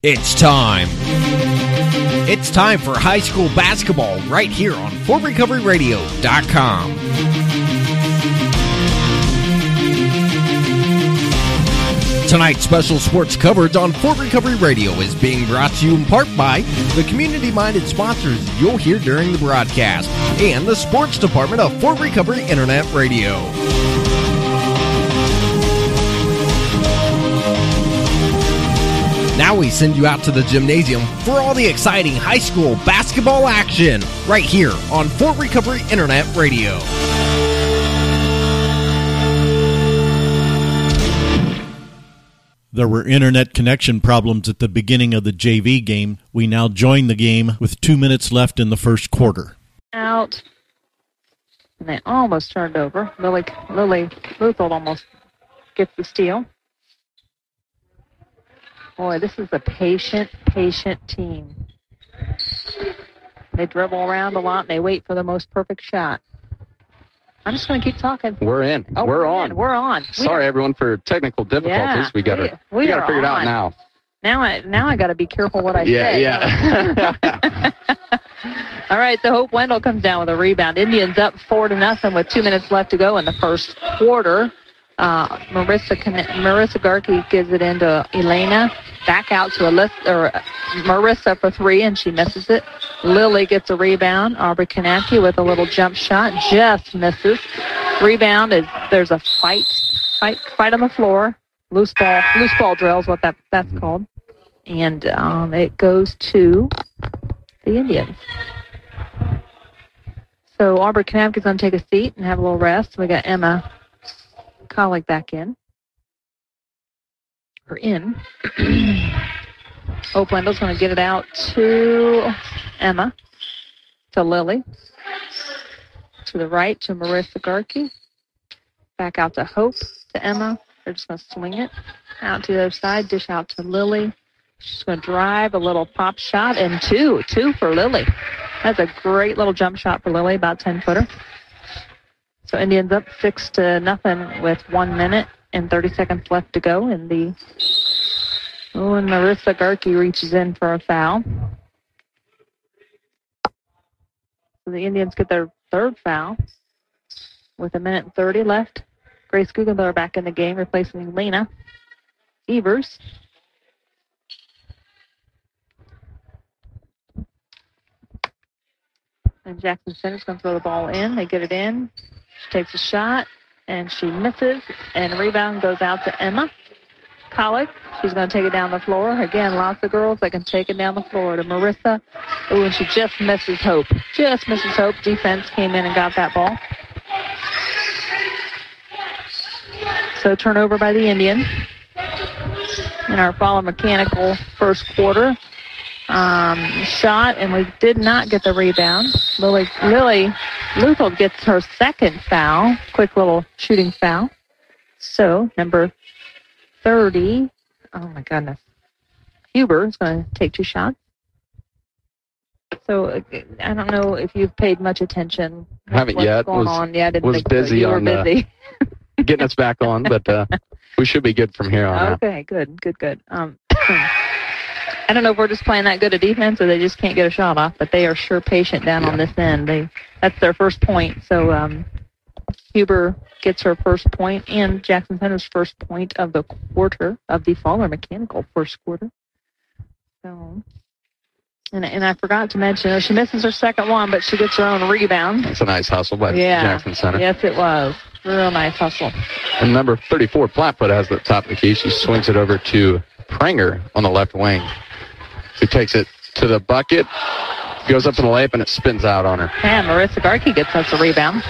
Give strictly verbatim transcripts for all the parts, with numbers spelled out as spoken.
It's time. It's time for high school basketball right here on Fort Recovery Radio dot com. Tonight's special sports coverage on Fort Recovery Radio is being brought to you in part by the community-minded sponsors you'll hear during the broadcast and the sports department of Fort Recovery Internet Radio. Now we send you out to the gymnasium for all the exciting high school basketball action right here on Fort Recovery Internet Radio. There were internet connection problems at the beginning of the J V game. We now join the game with two minutes left in the first quarter. Out. And they almost turned over. Lily, Lily Luthold almost gets the steal. Boy, this is a patient, patient team. They dribble around a lot, and they wait for the most perfect shot. I'm just going to keep talking. We're in. Oh, we're, we're on. In. We're on. Sorry, we everyone, for technical difficulties. Yeah, we got we, to we, we got to figure on. it out now. Now I now I got to be careful what I yeah, say. Yeah, All right, so Hope Wendell comes down with a rebound. Indians up four to nothing with two minutes left to go in the first quarter. Uh, Marissa Marissa Garkey gives it into Elena. Back out to Alyssa, or Marissa for three, and she misses it. Lily gets a rebound. Aubrey Kanapke with a little jump shot, just misses. Rebound is there's a fight, fight, fight on the floor. Loose ball, loose ball drill is what that that's called, and um, it goes to the Indians. So Aubrey Kanapke is going to take a seat and have a little rest. We got Emma Collick back in. Or in. Hope Wendell's going to get it out to Emma, to Lily, to the right to Marissa Garkey, back out to Hope, to Emma. They're just going to swing it out to the other side, dish out to Lily. She's going to drive a little pop shot, and two, two for Lily. That's a great little jump shot for Lily, about ten-footer. So Indians up six to nothing with one minute and thirty seconds left to go in the. Oh, and Marissa Garkey reaches in for a foul. So the Indians get their third foul with a minute and thirty left. Grace Guggenbauer back in the game, replacing Lena Evers. And Jackson Center's going to throw the ball in. They get it in. She takes a shot, and she misses. And rebound goes out to Emma Collick. She's going to take it down the floor. Again, lots of girls that can take it down the floor to Marissa. Ooh, and she just misses Hope. Just misses Hope. Defense came in and got that ball. So turnover by the Indians in our Fowler Mechanical first quarter. Um, shot, and we did not get the rebound. Lily, Lily Luthold gets her second foul. Quick little shooting foul. So, number thirty, oh my goodness, Huber is going to take two shots. So, I don't know if you've paid much attention. Haven't what's yet. going was, on. Yeah, I didn't was think busy so. You were on busy. Uh, getting us back on, but uh, we should be good from here on out. Okay, good, good, good. Um, I don't know if we're just playing that good a defense or they just can't get a shot off, but they are sure patient down yeah. on this end. They That's their first point. So um, Huber gets her first point, and Jackson Center's first point of the quarter, of the Fowler Mechanical first quarter. So, and, and I forgot to mention, you know, she misses her second one, but she gets her own rebound. That's a nice hustle by yeah. Jackson Center. Yes, it was. Real nice hustle. And number thirty-four, Flatfoot, has the top of the key. She swings it over to Pranger on the left wing, who takes it to the bucket, goes up to the layup, and it spins out on her. And Marissa Garkey gets us a rebound.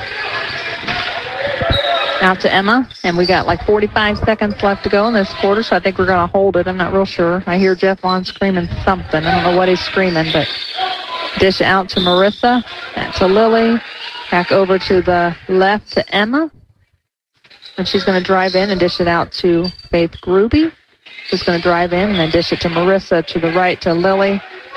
Out to Emma, and we got like forty-five seconds left to go in this quarter, so I think we're going to hold it. I'm not real sure. I hear Jeff Vaughn screaming something. I don't know what he's screaming, but dish out to Marissa, back to Lily, back over to the left to Emma, and she's going to drive in and dish it out to Faith Gruby. She's going to drive in and then dish it to Marissa, to the right to Lily.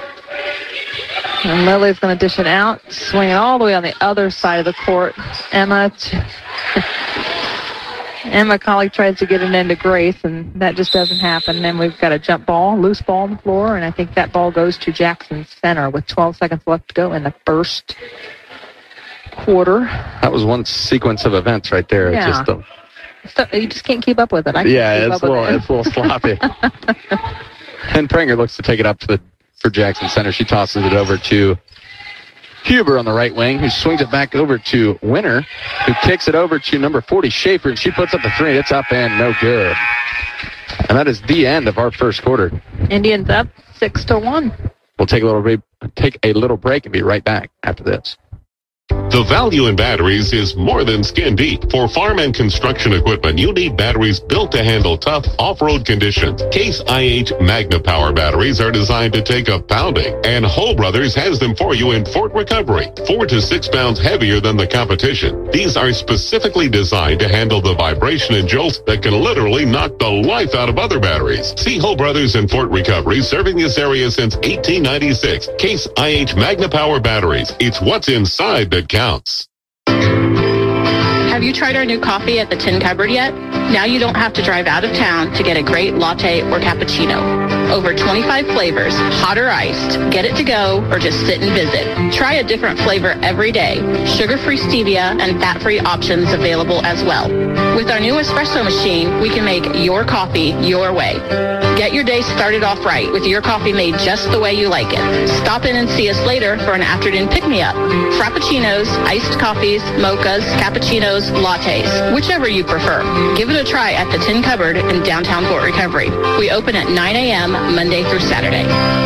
And Lily's going to dish it out, swing it all the way on the other side of the court. Emma to Emma Colley tries to get it into Grace, and that just doesn't happen. Then we've got a jump ball, loose ball on the floor, and I think that ball goes to Jackson Center with twelve seconds left to go in the first quarter. That was one sequence of events right there. Yeah. It's just a, So, you just can't keep up with it. I can't yeah, keep it's up a, little, with it. it's a little sloppy. And Pranger looks to take it up to the for Jackson Center. She tosses it over to Huber on the right wing, who swings it back over to Winter, who kicks it over to number forty, Schaefer, and she puts up the three. It's up and no good. And that is the end of our first quarter. Indians up six to one. We'll take a little re- take a little break and be right back after this. The value in batteries is more than skin deep. For farm and construction equipment, you need batteries built to handle tough off-road conditions. Case I H Magna Power batteries are designed to take a pounding, and Hull Brothers has them for you in Fort Recovery, four to six pounds heavier than the competition. These are specifically designed to handle the vibration and jolts that can literally knock the life out of other batteries. See Hull Brothers in Fort Recovery, serving this area since eighteen ninety-six. Case I H Magna Power batteries. It's what's inside that counts. Have you tried our new coffee at the Tin Cupboard yet? Now you don't have to drive out of town to get a great latte or cappuccino. Over twenty-five flavors, hot or iced. Get it to go or just sit and visit. Try a different flavor every day. Sugar-free stevia and fat-free options available as well. With our new espresso machine, we can make your coffee your way. Get your day started off right with your coffee made just the way you like it. Stop in and see us later for an afternoon pick-me-up. Frappuccinos, iced coffees, mochas, cappuccinos, lattes, whichever you prefer. Give it a try at the Tin Cupboard in downtown Fort Recovery. We open at nine a.m. Monday through Saturday.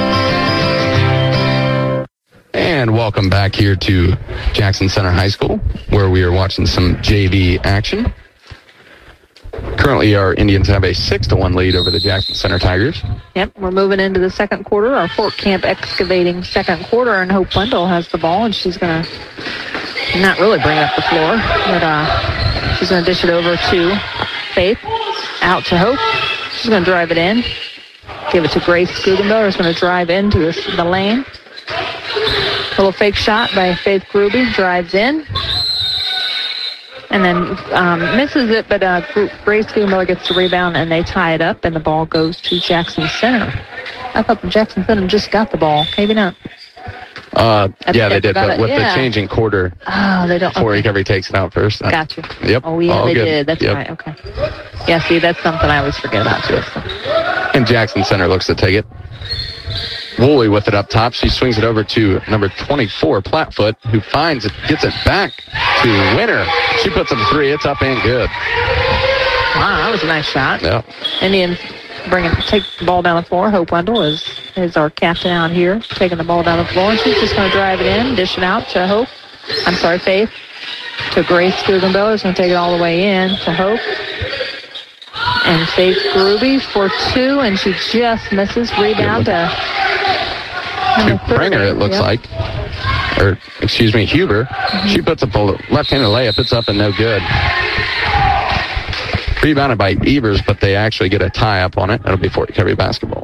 And welcome back here to Jackson Center High School, where we are watching some J V action. Currently, our Indians have a six to one lead over the Jackson Center Tigers. Yep, we're moving into the second quarter. Our Fort Camp Excavating second quarter, and Hope Wendell has the ball, and she's going to not really bring up the floor, but uh, she's going to dish it over to Faith, out to Hope. She's going to drive it in, give it to Grace Guggenbauer, who's going to drive into this, the lane. Little fake shot by Faith Gruby, drives in, and then um, misses it, but uh, Grace Guggenbauer gets the rebound, and they tie it up, and the ball goes to Jackson Center. I thought the Jackson Center just got the ball. Maybe not. Uh, yeah, they did, but it. with Yeah. the changing quarter, Oh, they don't. Fort Okay. Recovery takes it out first. Gotcha. Yep. Oh, yeah, all they good. did. That's Yep. right. Okay. Yeah, see, that's something I always forget about, too. So. And Jackson Center looks to take it. Woolley with it up top. She swings it over to number twenty-four, Platfoot, who finds it, gets it back to Winter. She puts up a three. It's up and good. Wow, that was a nice shot. Yeah. Indians bring it, take the ball down the floor. Hope Wendell is, is our captain out here, taking the ball down the floor. And she's just going to drive it in, dish it out to Hope. I'm sorry, Faith. To Grace Guggenbauer, who's going to take it all the way in to Hope. And Faith Gruby for two, and she just misses. Rebound to To Pranger, it looks Yep. like. Or, excuse me, Huber. Mm-hmm. She puts up a left-handed layup. It's up and no good. Rebounded by Evers, but they actually get a tie-up on it. That'll be Fort Recovery basketball.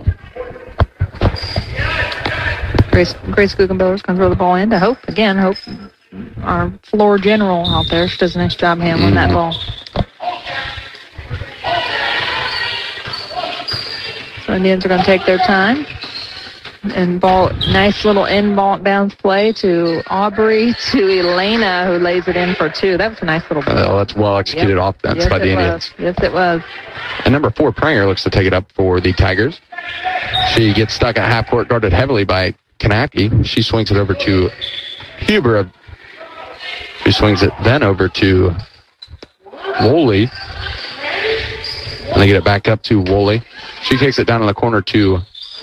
Grace, Grace Guggenbauer is going to throw the ball in to Hope. Again, Hope, our floor general out there. She does a nice job handling that ball. So Indians are going to take their time. And ball, nice little inbounds play to Aubrey, to Elena, who lays it in for two. That was a nice little play. Uh, that's well-executed Yep. offense yes, by the it Indians. was. Yes, it was. And number four, Pranger, looks to take it up for the Tigers. She gets stuck at half court, guarded heavily by Kanapke. She swings it over to Huber. She swings it then over to Woolley. And they get it back up to Woolley. She kicks it down in the corner to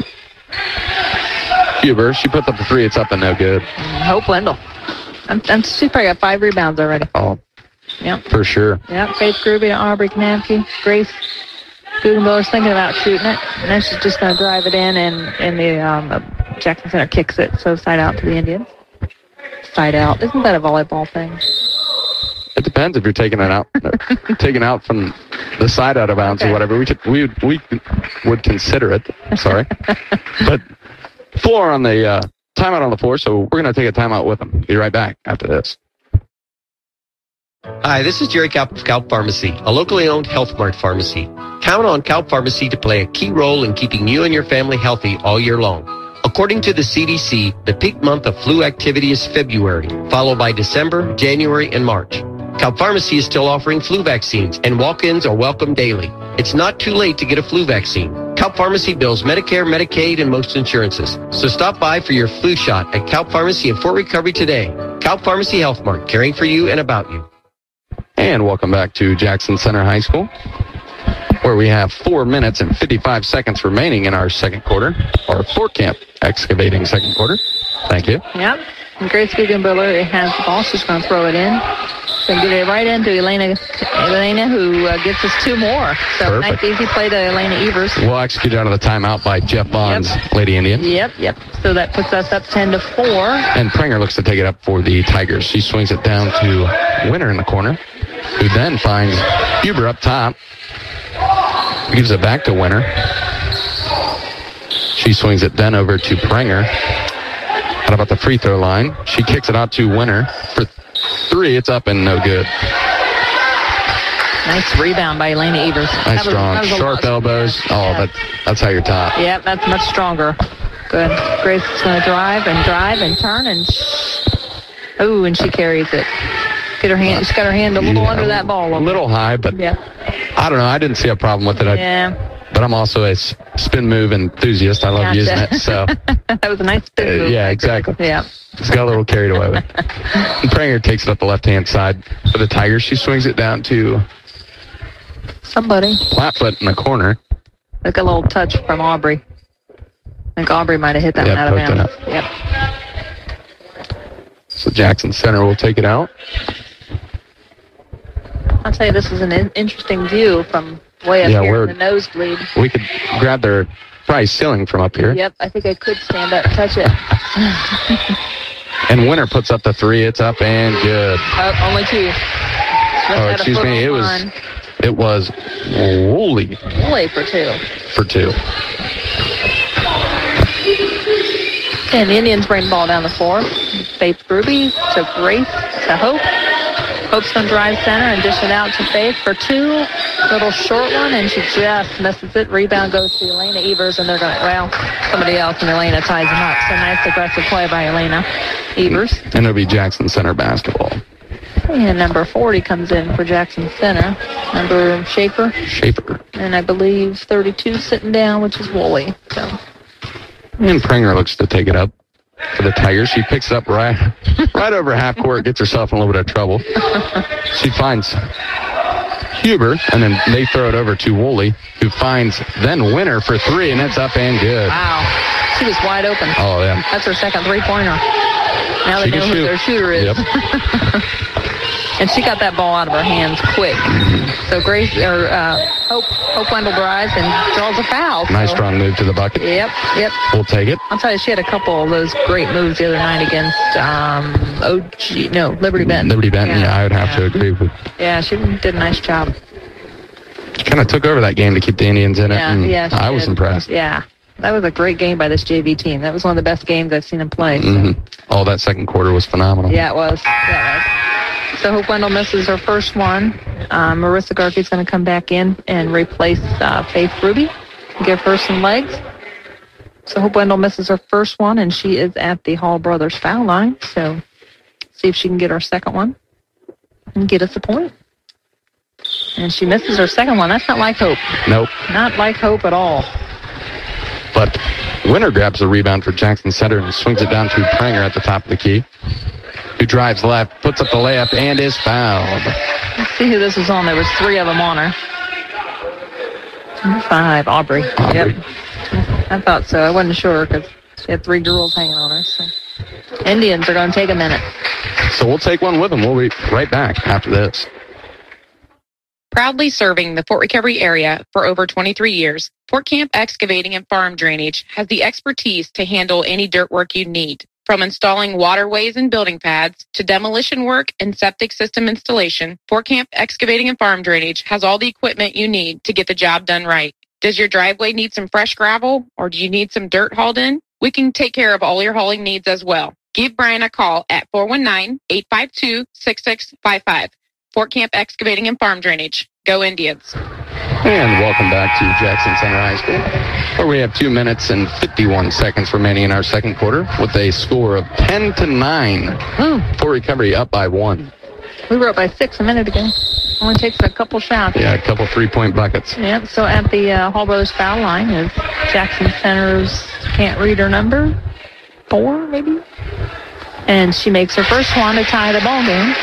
Huber. She puts up the three. It's up and no good. Hope Wendell. I'm, I'm, she's probably got five rebounds already. Oh, Yep. for sure. Yep, Faith Gruby to Aubrey Kanapke. Grace Guggenbauer's thinking about shooting it. And then she's just going to drive it in, and, and the um, uh, Jackson Center kicks it. So side out to the Indians. Side out. Isn't that a volleyball thing? It depends if you're taking it out, taking out from the side out of bounds Okay. or whatever. We could, we we would consider it. Sorry, but floor on the uh, timeout on the floor. So we're going to take a timeout with them. Be right back after this. Hi, this is Jerry Kalp of Kalp Pharmacy, a locally owned Health Mart pharmacy. Count on Kalp Pharmacy to play a key role in keeping you and your family healthy all year long. According to the C D C, the peak month of flu activity is February, followed by December, January, and March. Kalp Pharmacy is still offering flu vaccines, and walk-ins are welcome daily. It's not too late to get a flu vaccine. Kalp Pharmacy bills Medicare, Medicaid, and most insurances. So stop by for your flu shot at Kalp Pharmacy in Fort Recovery today. Kalp Pharmacy Health Mart, caring for you and about you. And welcome back to Jackson Center High School, where we have four minutes and fifty-five seconds remaining in our second quarter, or Fort Camp Excavating second quarter. Thank you. Yep. And Grace Guggenbiller has the ball. She's going to throw it in. So get it right into Elena, Elena who uh, gets us two more. So Perfect. nice easy play to Elena Evers. We'll execute out of the timeout by Jeff Bonds, Yep. Lady Indian. Yep, yep. So that puts us up ten to four. And Prenger looks to take it up for the Tigers. She swings it down to Winter in the corner, who then finds Huber up top. Gives it back to Winter. She swings it then over to Prenger. Out about the free throw line. She kicks it out to Winter for three. It's up and no good. Nice rebound by Elena Evers. Nice That was- strong. that was a Sharp lot- elbows. Yeah. Oh, that, that's how you're top. Yep, that's much stronger. Good. Grace is going to drive and drive and turn and sh- oh, and she carries it. Get her hand. She's got her hand a little Yeah, under that ball. A little high, but Yeah. I don't know. I didn't see a problem with it. I, Yeah. But I'm also a s- spin move enthusiast. I love Gotcha. using it. So, That was a nice spin uh, move. yeah, exactly. Yeah. Just got a little carried away with it. And Prenger takes it up the left-hand side for the Tigers. She swings it down to Somebody. Flatfoot in the corner. Like a little touch from Aubrey. I think Aubrey might have hit that Yeah, one out of poked it bounds. Yep. So Jackson Center will take it out. I'll tell you, this is an in- interesting view from way up Yeah, here we're- in the nosebleed. We could grab their prize ceiling from up here. Yep, I think I could stand up and touch it. And Winter puts up the three. It's up and good. Oh, only two. Smith Oh, had a excuse foot me. on It was line. it was Woolley Only for two. for two. And the Indians bring the ball down the floor. Faith Ruby to Grace to Hope. Hope's going to drive center and dish it out to Faith for two. Little short one, and she just misses it. Rebound goes to Elena Evers, and they're going to, well, somebody else, and Elena ties them up. So nice aggressive play by Elena Evers. And it'll be Jackson Center basketball. And number forty comes in for Jackson Center. Number Schaefer. Schaefer. And I believe thirty-two sitting down, which is Woolley. So And Prenger looks to take it up for the Tigers. She picks it up right, right over half court, gets herself in a little bit of trouble. She finds Huber, and then they throw it over to Woolley, who finds then Winter for three, and it's up and good. wow, she was wide open. Oh, yeah. That's her second three-pointer. Now they She know can who shoot. their shooter is. Yep. And she got that ball out of her hands quick. So Grace or uh, Hope Hope Wendell drives and draws a foul. Nice So- strong move to the bucket. Yep, yep. We'll take it. I'll tell you, she had a couple of those great moves the other night against um, O G, no, Liberty Benton. Liberty Benton, yeah, I would have yeah. to agree with. Yeah, she did a nice job. Kind of took over that game to keep the Indians in it, Yeah, and yeah. she I was did. impressed. Yeah, that was a great game by this J V team. That was one of the best games I've seen them play. So. Mm-hmm. Oh, that second quarter was phenomenal. Yeah, it was. Yeah, it was. So Hope Wendell misses her first one. Um, Marissa Garkey's going to come back in and replace uh, Faith Ruby, give her some legs. So Hope Wendell misses her first one, and she is at the Hall Brothers foul line. So see if she can get her second one and get us a point. And she misses her second one. That's not like Hope. Nope. Not like Hope at all. But Winter grabs the rebound for Jackson Center and swings it down to Prenger at the top of the key, who drives left, puts up the layup, and is fouled. Let's see who this was on. There was three of them on her. Number five, Aubrey. Aubrey. Yep. I thought so. I wasn't sure because she had three girls hanging on her. So. Indians are going to take a minute. So we'll take one with them. We'll be right back after this. Proudly serving the Fort Recovery area for over twenty-three years, Fort Camp Excavating and Farm Drainage has the expertise to handle any dirt work you need. From installing waterways and building pads to demolition work and septic system installation, Fort Camp Excavating and Farm Drainage has all the equipment you need to get the job done right. Does your driveway need some fresh gravel, or do you need some dirt hauled in? We can take care of all your hauling needs as well. Give Brian a call at four one nine, eight five two, six six five five. Fort Camp Excavating and Farm Drainage. Go Indians. And welcome back to Jackson Center High School, where we have two minutes and fifty-one seconds remaining in our second quarter with a score of ten to nine. Mm. Fort Recovery up by one. We were up by six a minute ago. Only takes a couple shots. Yeah, a couple three-point buckets. Yep, so at the uh, Hall Brothers foul line is Jackson Center's, can't read her number, four maybe? And she makes her first one to tie the ball game.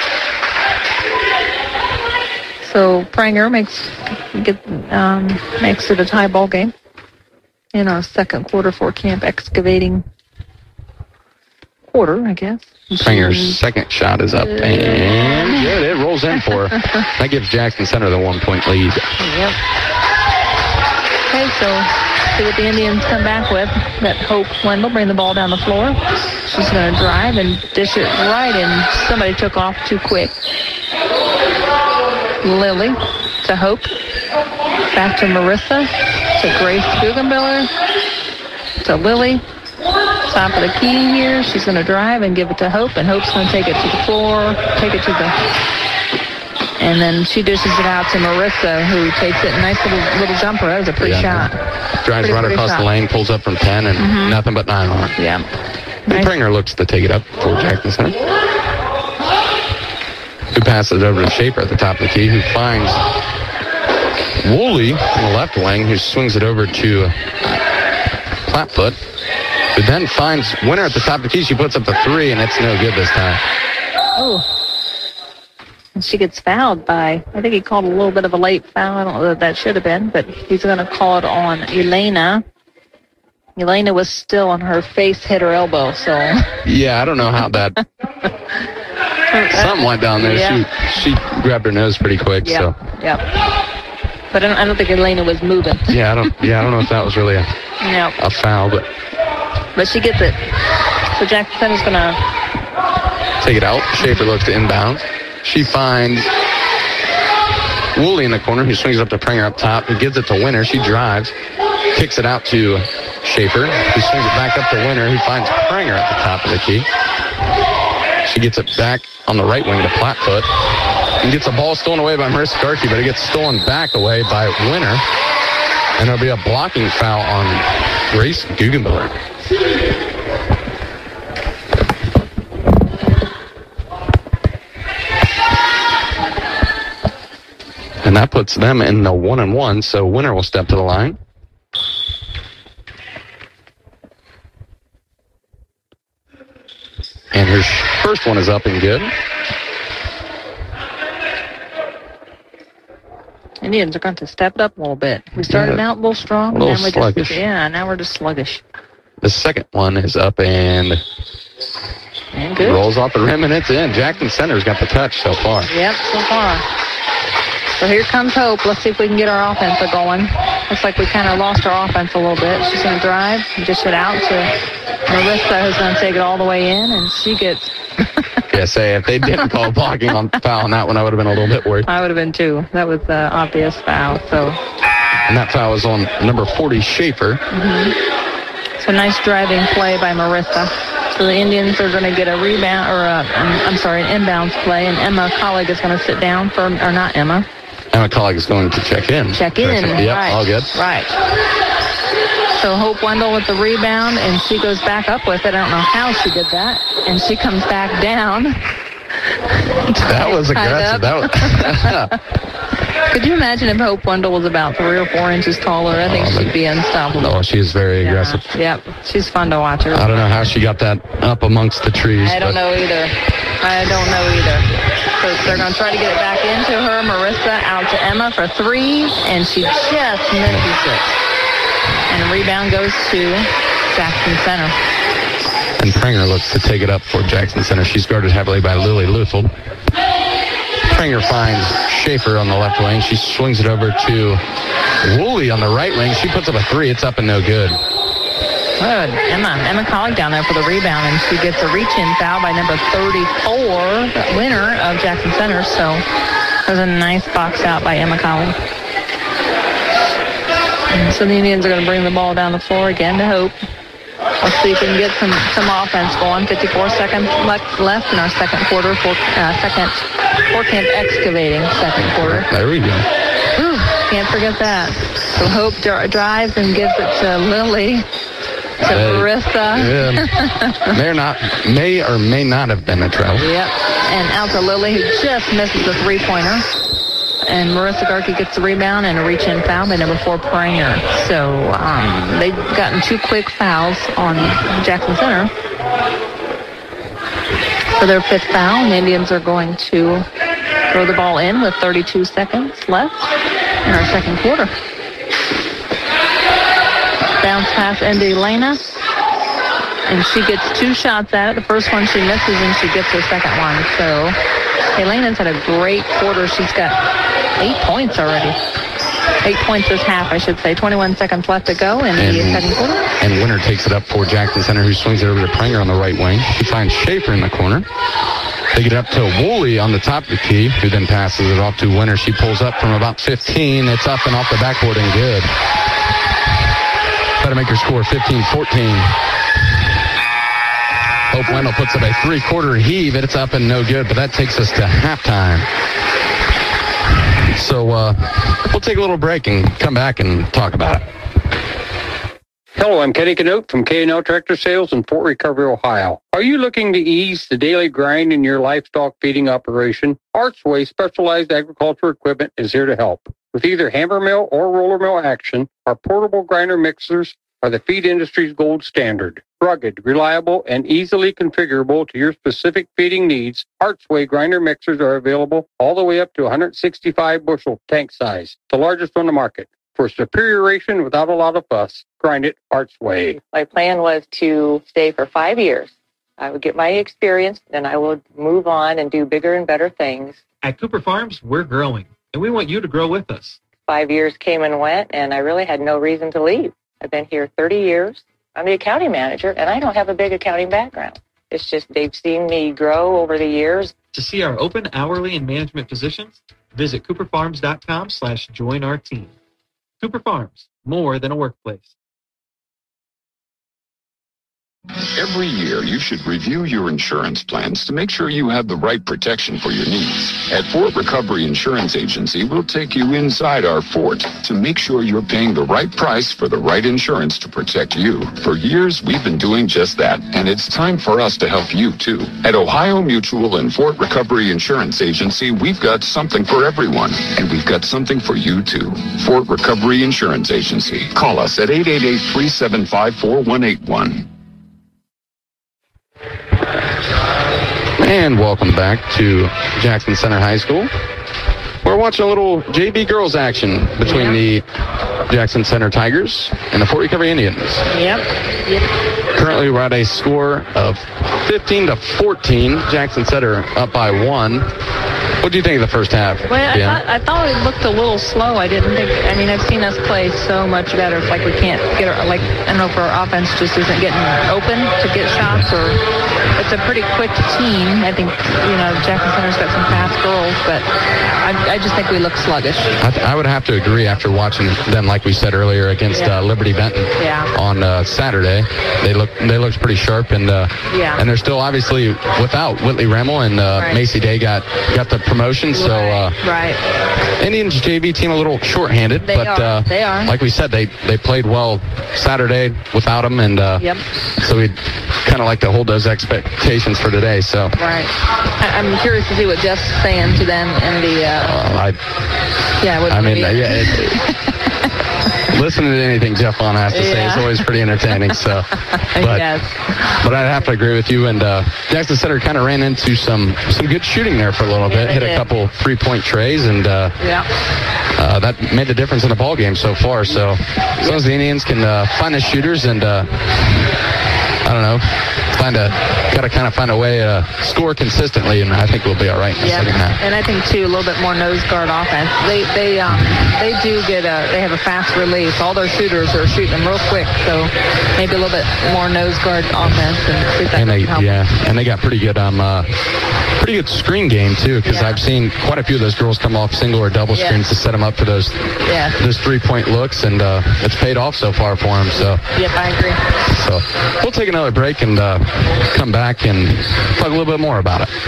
So Pranger makes get um, makes it a tie ball game in our second quarter for Camp Excavating quarter, I guess. Pranger's second shot is up, and good. It rolls in for her. That gives Jackson Center the one-point lead. Yep. Okay, so see what the Indians come back with. That Hope Wendell bring the ball down the floor. She's going to drive and dish it right in. Somebody took off too quick. Lily to Hope. Back to Marissa. To Grace Guggenbiller. To Lily. Top of the key here. She's going to drive and give it to Hope, and Hope's going to take it to the floor, take it to the... And then she dishes it out to Marissa, who takes it. Nice little little jumper. That was a pretty yeah, shot. Drives pretty, right pretty across shot. the lane, pulls up from ten, and mm-hmm. nothing but nine on it. Yeah. Nice. Pranger looks to take it up for Jackson Center. Who passes it over to Schaefer at the top of the key, who finds Woolley in the left wing, who swings it over to Flatfoot, who then finds Winner at the top of the key. She puts up the three, and it's no good this time. Oh. And she gets fouled by, I think he called a little bit of a late foul. I don't know that that should have been, but he's going to call it on Elena. Elena was still on her face, hit her elbow, so. Yeah, I don't know how that. Something went down there. Yeah. She she grabbed her nose pretty quick. Yeah, so. yeah. But I don't, I don't think Elena was moving. Yeah, I don't. Yeah, I don't know if that was really a no. a foul, but. But she gets it. So Jackson Center's going to take it out. Schaefer looks to inbound. She finds Woolley in the corner, who swings it up to Pranger up top, who gives it to Winner. She drives, kicks it out to Schaefer, who swings it back up to Winner, who finds Pranger at the top of the key. She gets it back on the right wing to Flatfoot and gets the ball stolen away by Marissa Garkey, but it gets stolen back away by Winner. And there'll be a blocking foul on Grace Guggenbiller. And that puts them in the one and one, so Winner will step to the line. And her first one is up and good. Indians are going to step it up a little bit. We started Yeah. out a little strong. A little now we're sluggish. Just, yeah, now we're just sluggish. The second one is up and, and good. rolls off the rim, and it's in. Jackson Center's got the touch so far. Yep, so far. So here comes Hope. Let's see if we can get our offense going. Looks like we kind of lost our offense a little bit. She's going to drive and dish it out to Marissa, who's going to take it all the way in, and she gets... Yeah, say, if they didn't call blocking on foul on that one, I would have been a little bit worried. I would have been too. That was the obvious foul. So. And that foul was on number forty, Schaefer. Mm-hmm. So nice driving play by Marissa. So the Indians are going to get a rebound, or a, I'm sorry, an inbounds play, and Emma Colleague is going to sit down for, or not Emma. Emma Colleague is going to check in. Check in. Yep, right. all good. Right. So Hope Wendell with the rebound, and she goes back up with it. I don't know how she did that. And she comes back down. That was aggressive. That was Could you imagine if Hope Wendell was about three or four inches taller? I think oh, she'd be unstoppable. No, she's very yeah. aggressive. Yep. She's fun to watch her. I don't know how she got that up amongst the trees. I don't but. know either. I don't know either. So they're going to try to get it back into her. Marissa out to Emma for three, and she just misses it. And the rebound goes to Jackson Center. And Pranger looks to take it up for Jackson Center. She's guarded heavily by Lily Luthold. Pranger finds Schaefer on the left wing. She swings it over to Woolley on the right wing. She puts up a three. It's up and no good. Good. Emma. Emma Colleague down there for the rebound, and she gets a reach-in foul by number thirty-four, winner of Jackson Center. So there's a nice box out by Emma Colleague. And so the Indians are going to bring the ball down the floor again to Hope. Let's see if we can get some, some offense going. fifty-four seconds left, left in our second quarter. For, uh, second, Fort Camp Excavating second quarter. There we go. Ooh, can't forget that. So Hope dr- drives and gives it to Lily. To They- Marissa. Yeah. They're not, may or may not have been a travel. Yep. And out to Lily, who just misses the three-pointer. And Marissa Garkey gets the rebound and a reach-in foul by number four, Pranger. So um, they've gotten two quick fouls on Jackson Center for their fifth foul. And the Indians are going to throw the ball in with thirty-two seconds left in our second quarter. Bounce pass into Elena. And she gets two shots at it. The first one she misses, and she gets her second one. So Elena's had a great quarter. She's got eight points already. Eight points this half, I should say. twenty-one seconds left to go in And, the second quarter. and Winter takes it up for Jackson Center, who swings it over to Pranger on the right wing. He finds Schaefer in the corner. They get it up to Woolley on the top of the key, who then passes it off to Winter. She pulls up from about fifteen. It's up and off the backboard and good. Try to make her score fifteen fourteen. Hope Wendell puts up a three-quarter heave. It's up and no good, but that takes us to halftime. So uh, we'll take a little break and come back and talk about it. Hello, I'm Kenny Canute from K and L Tractor Sales in Fort Recovery, Ohio. Are you looking to ease the daily grind in your livestock feeding operation? Archway Specialized Agriculture Equipment is here to help. With either hammer mill or roller mill action, our portable grinder mixers are the feed industry's gold standard. Rugged, reliable, and easily configurable to your specific feeding needs, Archway grinder mixers are available all the way up to one hundred sixty-five bushel tank size, the largest on the market. For superior ration without a lot of fuss, grind it Archway. My plan was to stay for five years. I would get my experience, then I would move on and do bigger and better things. At Cooper Farms, we're growing, and we want you to grow with us. Five years came and went, and I really had no reason to leave. I've been here thirty years. I'm the accounting manager, and I don't have a big accounting background. It's just they've seen me grow over the years. To see our open hourly and management positions, visit cooperfarms.com slash join our team. Cooper Farms, more than a workplace. Every year, you should review your insurance plans to make sure you have the right protection for your needs. At Fort Recovery Insurance Agency, we'll take you inside our fort to make sure you're paying the right price for the right insurance to protect you. For years, we've been doing just that, and it's time for us to help you, too. At Ohio Mutual and Fort Recovery Insurance Agency, we've got something for everyone, and we've got something for you, too. Fort Recovery Insurance Agency. Call us at eight eight eight, three seven five, four one eight one. And welcome back to Jackson Center High School. We're watching a little J V girls action between the Jackson Center Tigers and the Fort Recovery Indians. Yep. Yep. Currently, we're at a score of fifteen to fourteen. Jackson Center up by one. What do you think of the first half? Well, I, yeah. thought, I thought it looked a little slow. I didn't think, I mean, I've seen us play so much better. It's like we can't get, our, like, I don't know if our offense just isn't getting open to get shots, or it's a pretty quick team. I think, you know, Jackson Center's got some fast girls, but I, I just think we look sluggish. I, th- I would have to agree after watching them, like we said earlier, against Yeah. uh, Liberty Benton Yeah. on uh, Saturday. They look they looked pretty sharp, and uh, Yeah. and they're still obviously without Whitley Remmel, and uh, Right. Macy Day got got the promotion. So uh, Right. Indians J V team a little shorthanded, They but are. Uh, They are. like we said, they they played well Saturday without them, and uh, Yep. so we'd kind of like to hold those expectations for today. So Right. I, I'm curious to see what Jeff's saying to them in the, uh, uh, I yeah, what I mean, maybe- uh, yeah. It, listening to anything Jeff Vaughn has to say is Yeah. always pretty entertaining. So, but, yes. but I'd have to agree with you. And uh, Jackson Center kind of ran into some some good shooting there for a little Yeah, bit. they Hit did. a couple three point trays, and uh, Yeah. uh, that made the difference in the ball game so far. So as long as the Indians can uh, find the shooters and uh, I don't know, find a got to kind of find a way to score consistently, and I think we'll be all right in the Yeah, second half. and I think too a little bit more nose guard offense. They they um they do get a they have a fast release. All their shooters are shooting them real quick, so maybe a little bit more nose guard offense and see if that And they, can help. yeah, and they got pretty good um uh, pretty good screen game, too, because Yeah. I've seen quite a few of those girls come off single or double Yeah. screens to set them up for those Yeah. those three-point looks, and uh, it's paid off so far for them. So, Yep, I agree. so we'll take another break and uh, come back and talk a little bit more about it.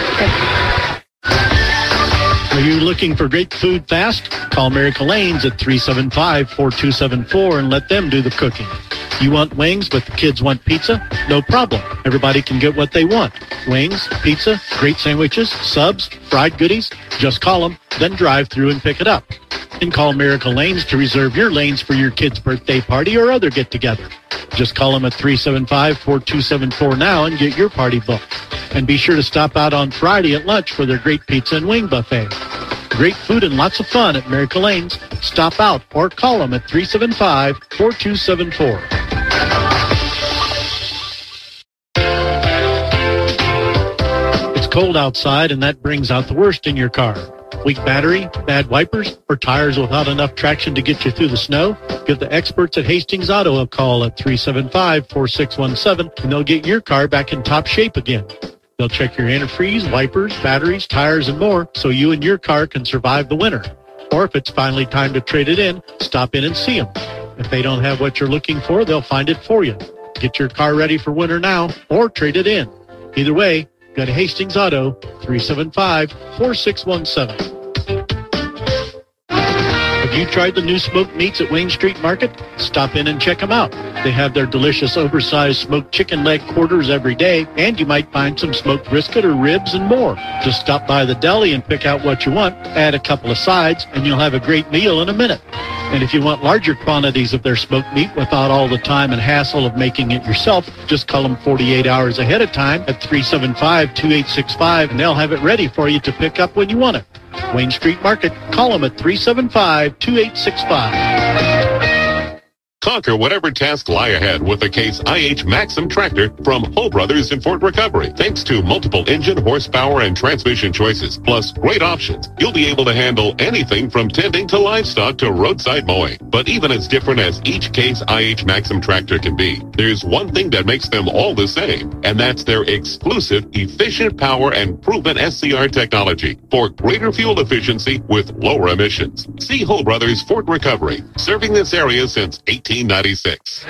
Are you looking for great food fast? Call Miracle Lanes at three seven five, four two seven four and let them do the cooking. You want wings, but the kids want pizza? No problem. Everybody can get what they want. Wings, pizza, great sandwiches, subs, fried goodies. Just call them, then drive through and pick it up. And call Miracle Lanes to reserve your lanes for your kid's birthday party or other get-together. Just call them at three seven five, four two seven four now and get your party booked. And be sure to stop out on Friday at lunch for their great pizza and wing buffet. Great food and lots of fun at Miracle Lanes. Stop out or call them at three seven five, four two seven four. It's cold outside, and that brings out the worst in your car. Weak battery, bad wipers, or tires without enough traction to get you through the snow? Give the experts at Hastings Auto a call at three seven five, four six one seven, and they'll get your car back in top shape again. They'll check your antifreeze, wipers, batteries, tires, and more so you and your car can survive the winter. Or if it's finally time to trade it in, stop in and see them. If they don't have what you're looking for, they'll find it for you. Get your car ready for winter now or trade it in. Either way, go to Hastings Auto, three seven five, four six one seven. Have you tried the new smoked meats at Wayne Street Market? Stop in and check them out. They have their delicious oversized smoked chicken leg quarters every day, and you might find some smoked brisket or ribs and more. Just stop by the deli and pick out what you want, add a couple of sides, and you'll have a great meal in a minute. And if you want larger quantities of their smoked meat without all the time and hassle of making it yourself, just call them forty-eight hours ahead of time at three seven five, two eight six five, and they'll have it ready for you to pick up when you want it. Wayne Street Market. Call them at three seven five, two eight six five. Conquer whatever tasks lie ahead with the Case I H Maxim tractor from Hull Brothers in Fort Recovery. Thanks to multiple engine, horsepower, and transmission choices, plus great options, you'll be able to handle anything from tending to livestock to roadside mowing. But even as different as each Case I H Maxim tractor can be, there's one thing that makes them all the same, and that's their exclusive, efficient power and proven S C R technology for greater fuel efficiency with lower emissions. See Hull Brothers Fort Recovery, serving this area since eighteen ninety-six.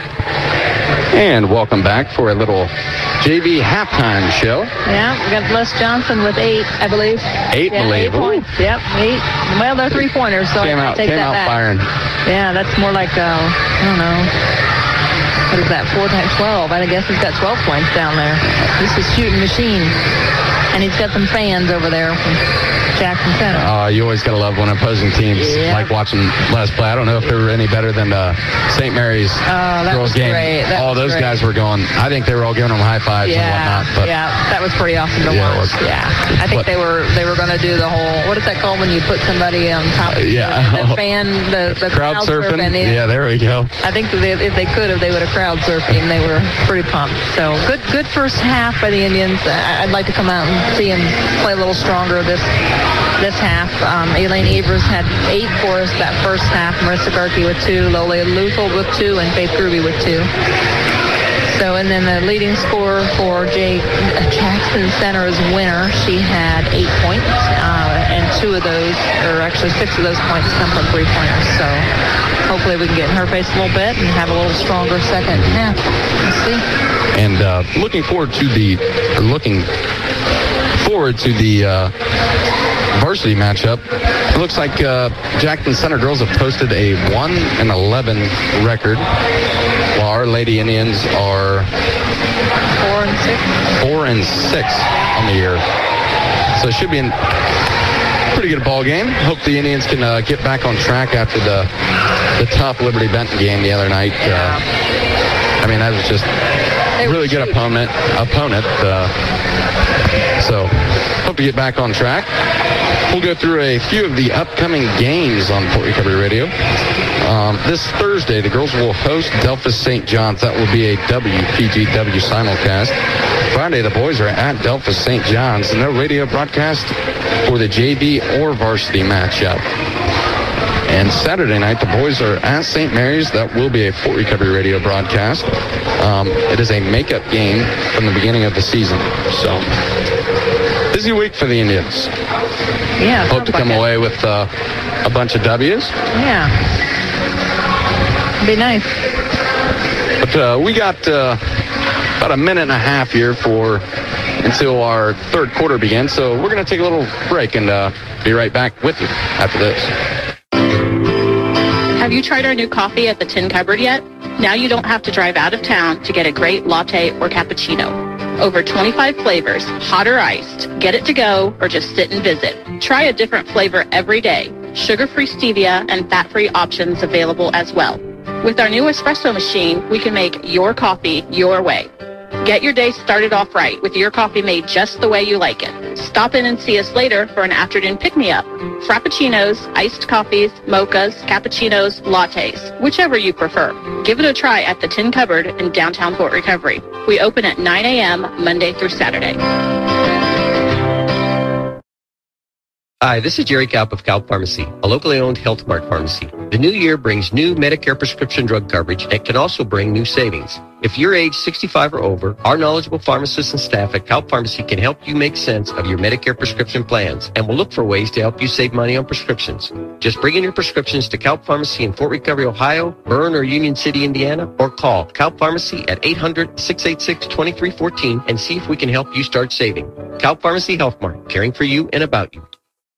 And welcome back for a little J V halftime show. Yeah, we got Les Johnson with eight, I believe. Eight, yeah, believe. Eight points. Yep, eight. Well, they're three pointers, so Came I out, take came that out back. firing. Yeah, that's more like uh, I don't know. What is that? Four times twelve. I guess he's got twelve points down there. This is shooting machine, and he's got some fans over there from Jackson Center. Uh, you always gotta love when opposing teams Yeah. like watching Les play. I don't know if they were any better than uh, Saint Mary's Oh, that girls was game. great. That all was those great. guys were going. I think they were all giving them high fives and Yeah, whatnot. But yeah, that was pretty awesome to Yeah, it watch. was. Yeah, I think But- they were they were going to do the whole. What is that called when you put somebody on top? Of Yeah. the fan, the, the crowd surfing. Yeah. Yeah, there we go. I think that they, if they could have, they would have crowd surfed him. They were pretty pumped. So good, good first half by the Indians. I- I'd like to come out and see them play a little stronger this this half. Um, Elaine Evers had eight for us that first half. Marissa Garkey with two, Lola Luthold with two, and Faith Gruby with two. So, and then the leading scorer for Jay Jackson Center's winner, she had eight points, uh, and two of those, or actually six of those points come from three-pointers. So hopefully we can get in her face a little bit and have a little stronger second half. Let's see. And uh, looking forward to the, or looking forward to the uh, varsity matchup. It looks like uh, Jackson Center girls have posted a one and eleven record, while our Lady Indians are Four and six. four and six on the year. So it should be a pretty good ball game. Hope the Indians can uh, get back on track after the the tough Liberty Benton game the other night. Uh, I mean, that was just a really good opponent. Opponent. Uh, so hope to get back on track. We'll go through a few of the upcoming games on Fort Recovery Radio. Um, this Thursday, the girls will host Delphus Saint John's. That will be a W P G W simulcast. Friday, the boys are at Delphus Saint John's. No radio broadcast for the J V or varsity matchup. And Saturday night, the boys are at Saint Mary's. That will be a Fort Recovery Radio broadcast. Um, it is a makeup game from the beginning of the season. So busy week for the Indians. Yeah. Hope to come like away with uh, a bunch of W's. Yeah. Be nice. But uh, we got uh, about a minute and a half here for until our third quarter begins. So we're going to take a little break and uh, be right back with you after this. Have you tried our new coffee at the Tin Cupboard yet? Now you don't have to drive out of town to get a great latte or cappuccino. Over twenty-five flavors, hot or iced. Get it to go or just sit and visit. Try a different flavor every day. Sugar-free stevia and fat-free options available as well. With our new espresso machine, we can make your coffee your way. Get your day started off right with your coffee made just the way you like it. Stop in and see us later for an afternoon pick-me-up. Frappuccinos, iced coffees, mochas, cappuccinos, lattes, whichever you prefer. Give it a try at the Tin Cupboard in downtown Fort Recovery. We open at nine a.m. Monday through Saturday. Hi, this is Jerry Kaup of Kaup Pharmacy, a locally owned Health Mart pharmacy. The new year brings new Medicare prescription drug coverage and can also bring new savings. If you're age sixty-five or over, our knowledgeable pharmacists and staff at Kaup Pharmacy can help you make sense of your Medicare prescription plans and will look for ways to help you save money on prescriptions. Just bring in your prescriptions to Kaup Pharmacy in Fort Recovery, Ohio, Bern or Union City, Indiana, or call Kaup Pharmacy at eight hundred, six eight six, two three one four and see if we can help you start saving. Kaup Pharmacy Health Mart, caring for you and about you.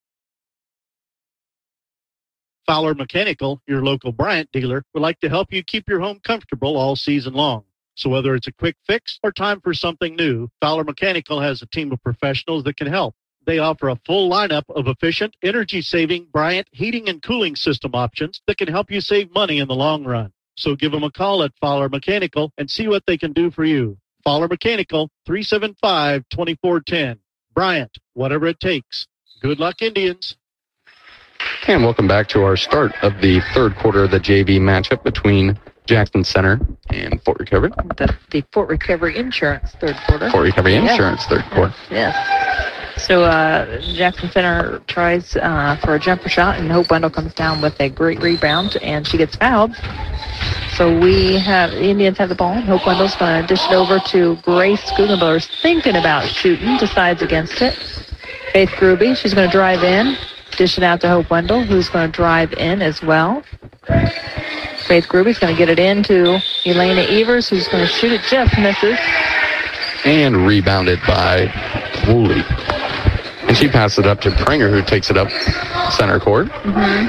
Fowler Mechanical, your local Bryant dealer, would like to help you keep your home comfortable all season long. So whether it's a quick fix or time for something new, Fowler Mechanical has a team of professionals that can help. They offer a full lineup of efficient, energy-saving Bryant heating and cooling system options that can help you save money in the long run. So give them a call at Fowler Mechanical and see what they can do for you. Fowler Mechanical, three seven five, two four one zero. Bryant, whatever it takes. Good luck, Indians. And welcome back to our start of the third quarter of the J V matchup between Jackson Center and Fort Recovery. The, the Fort Recovery Insurance third quarter. Fort Recovery Yeah. Insurance third quarter. Yes. So uh, Jackson Center tries uh, for a jumper shot, and Hope Wendell comes down with a great rebound, and she gets fouled. So we have the Indians have the ball. Hope Wendell's going to dish it over to Grace Guggenbiller, who's thinking about shooting, decides against it. Faith Gruby, she's going to drive in. Dish it out to Hope Wendell, who's going to drive in as well. Faith Gruby's going to get it in to Elena Evers, who's going to shoot it, just misses. And rebounded by Woolley. And she passes it up to Pranger, who takes it up center court. Mm-hmm.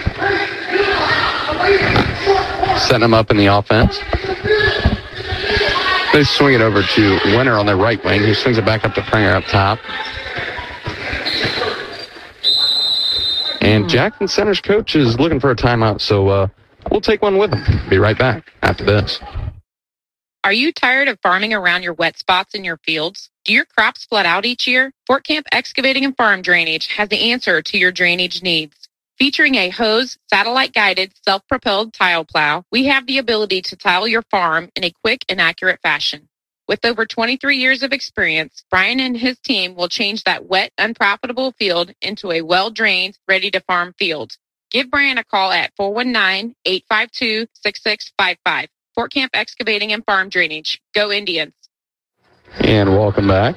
Setting them up in the offense. They swing it over to Winter on the right wing, who swings it back up to Pranger up top. And Jackson Center's coach is looking for a timeout, so uh, we'll take one with him. Be right back after this. Are you tired of farming around your wet spots in your fields? Do your crops flood out each year? Fort Camp Excavating and Farm Drainage has the answer to your drainage needs. Featuring a hose, satellite-guided, self-propelled tile plow, we have the ability to tile your farm in a quick and accurate fashion. With over twenty-three years of experience, Brian and his team will change that wet, unprofitable field into a well-drained, ready-to-farm field. Give Brian a call at four one nine, eight five two, six six five five. Fort Camp Excavating and Farm Drainage. Go Indians. And welcome back.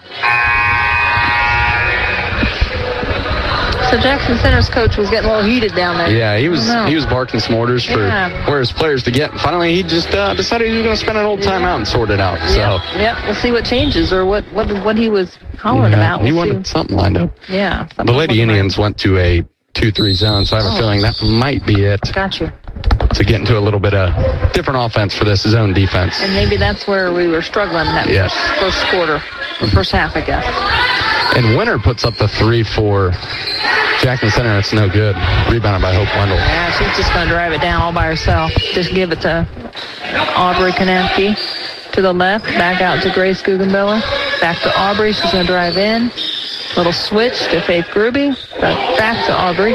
So Jackson Center's coach was getting a little heated down there. Yeah, he was he was barking some orders for Yeah. where his players to get. And finally, he just uh, decided he was going to spend an old timeout and sort it out. So Yep, yep. We'll see what changes or what, what, what he was hollering yeah, about. he We'll wanted see. something lined up. Yeah. The Lady Indians went to a two three zone, so I have a Oh. feeling that might be it. Got you. To get into a little bit of different offense for this zone defense. And maybe that's where we were struggling that Yes. first, first quarter, or first half, I guess. And Winter puts up the three for Jackson Center. It's no good. Rebounded by Hope Wendell. Yeah, she's just going to drive it down all by herself. Just give it to Aubrey Kanefke to the left, back out to Grace Guggenbiller. Back to Aubrey. She's going to drive in. Little switch to Faith Gruby. Back to Aubrey.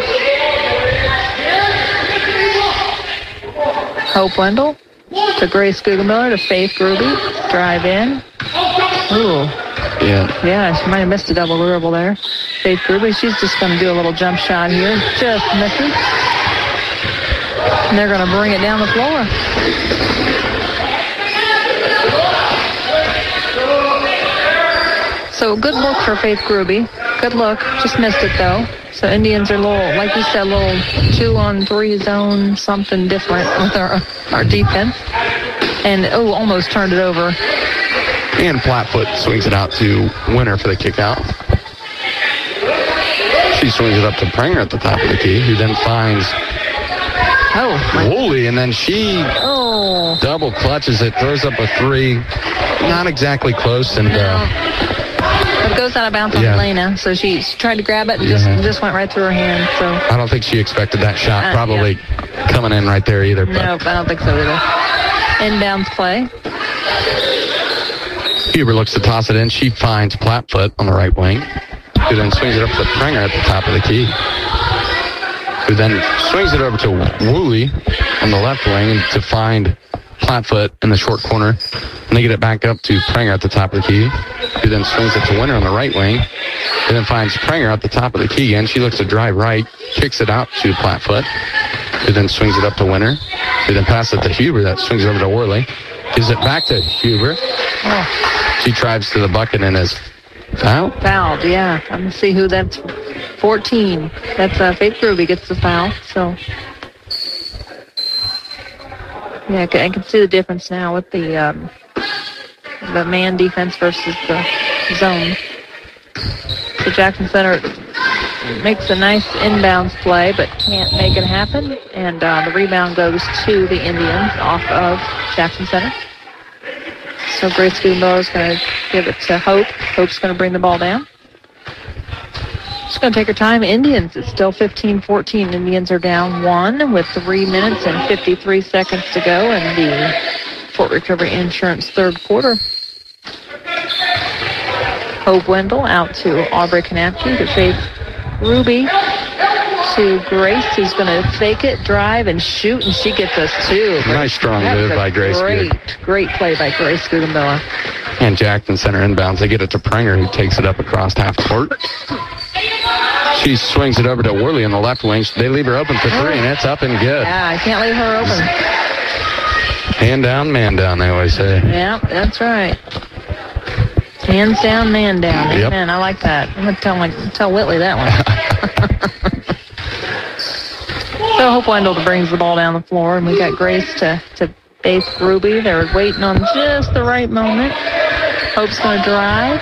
Hope Wendell to Grace Guggenmiller to Faith Gruby. Drive in. Ooh. Yeah. Yeah, she might have missed a double dribble there. Faith Gruby, she's just going to do a little jump shot here. Just misses. And they're going to bring it down the floor. So good look for Faith Gruby. Good look. Just missed it, though. So Indians are a little, like you said, a little two on three zone, something different with our, our defense. And, oh, almost turned it over. And Flatfoot swings it out to Winner for the kick out. She swings it up to Pranger at the top of the key, who then finds oh, Woolley, and then she oh. double clutches it, throws up a three. Not exactly close, and no. uh, it goes out of bounds on yeah. Elena, so she tried to grab it and yeah. just just went right through her hand. So I don't think she expected that shot uh, probably yeah. coming in right there either. No, but I don't think so either. Inbounds play. Huber looks to toss it in. She finds Flatfoot on the right wing, who then swings it up to Pranger at the top of the key, who then swings it over to Woolley on the left wing to find Flatfoot in the short corner. And they get it back up to Pranger at the top of the key, who then swings it to Winner on the right wing, and then finds Pranger at the top of the key again. She looks to drive right, kicks it out to Flatfoot, who then swings it up to Winner, who then passes it to Huber, that swings it over to Worley. Gives it back to Huber. Oh. She drives to the bucket and is fouled. Fouled, yeah. I'm going to see who that's. fourteen. That's uh, Faith Ruby gets the foul. So, yeah, I can, I can see the difference now with the um, the man defense versus the zone. So Jackson Center makes a nice inbounds play, but can't make it happen. And uh, the rebound goes to the Indians off of Jackson Center. So Grace Guggenbauer is going to give it to Hope. Hope's going to bring the ball down. She's going to take her time. Indians, it's still fifteen fourteen. Indians are down one with three minutes and fifty-three seconds to go in the Fort Recovery Insurance third quarter. Hope Wendell out to Aubrey Kanapke to Faith Ruby to Grace, who's going to fake it, drive, and shoot, and she gets us two. Nice strong That move was a by Grace. Great, great play by Grace Guggenbauer. And Jackson Center inbounds. They get it to Pranger, who takes it up across half court. She swings it over to Worley on the left wing. They leave her open for three, and it's up and good. Yeah, I can't leave her open. Hand down, man down, they always say. Yeah, that's right. Hands down, man down. Yep. Amen. I like that. I'm going to tell, my, tell Whitley that one. So Hope Wendell brings the ball down the floor, and we got Grace to, to Faith Ruby. They're waiting on just the right moment. Hope's going to drive.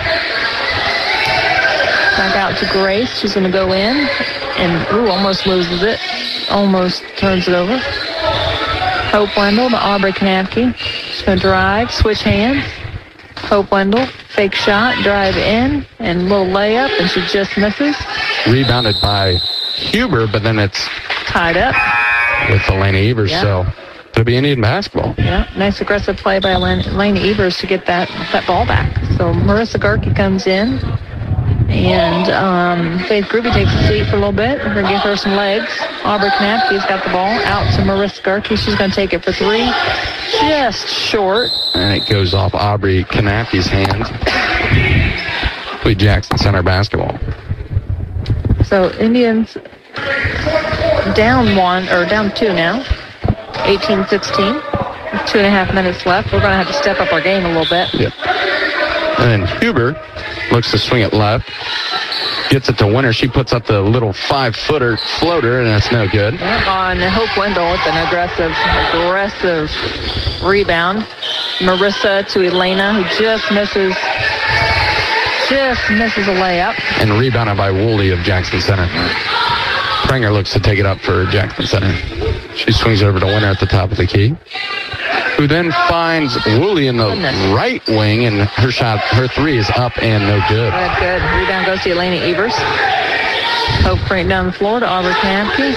Back out to Grace. She's going to go in, and ooh, almost loses it. Almost turns it over. Hope Wendell to Aubrey Kanapke. She's going to drive, switch hands. Hope Wendell, fake shot, drive in, and little layup, and she just misses. Rebounded by Huber, but then it's tied up with Elena Evers, yeah. So it'll be Indian basketball. Yeah, nice aggressive play by Elena Evers to get that, that ball back. So Marissa Garkey comes in, and um, Faith Ruby takes a seat for a little bit. We're going to give her some legs. Aubrey Kanapke's got the ball out to Marissa Garkey. She's going to take it for three. Just short. And it goes off Aubrey Kanapke's hands. With Jackson Center basketball. So Indians down one, or down two now. eighteen sixteen. Two and a half minutes left. We're going to have to step up our game a little bit. Yep. And then Huber looks to swing it left. Gets it to Winner. She puts up the little five-footer floater, and that's no good. Yep, on Hope Wendell with an aggressive, aggressive rebound. Marissa to Elena, who just misses, just misses a layup. And rebounded by Woolley of Jackson Center. Pranger looks to take it up for Jackson Center. She swings over to Winner at the top of the key, who then finds Woolley in the Goodness. right wing, and her shot, her three is up and no good. Good, good. Rebound goes to Elena Evers. Hope bring it down the floor to Aubrey Kanapke.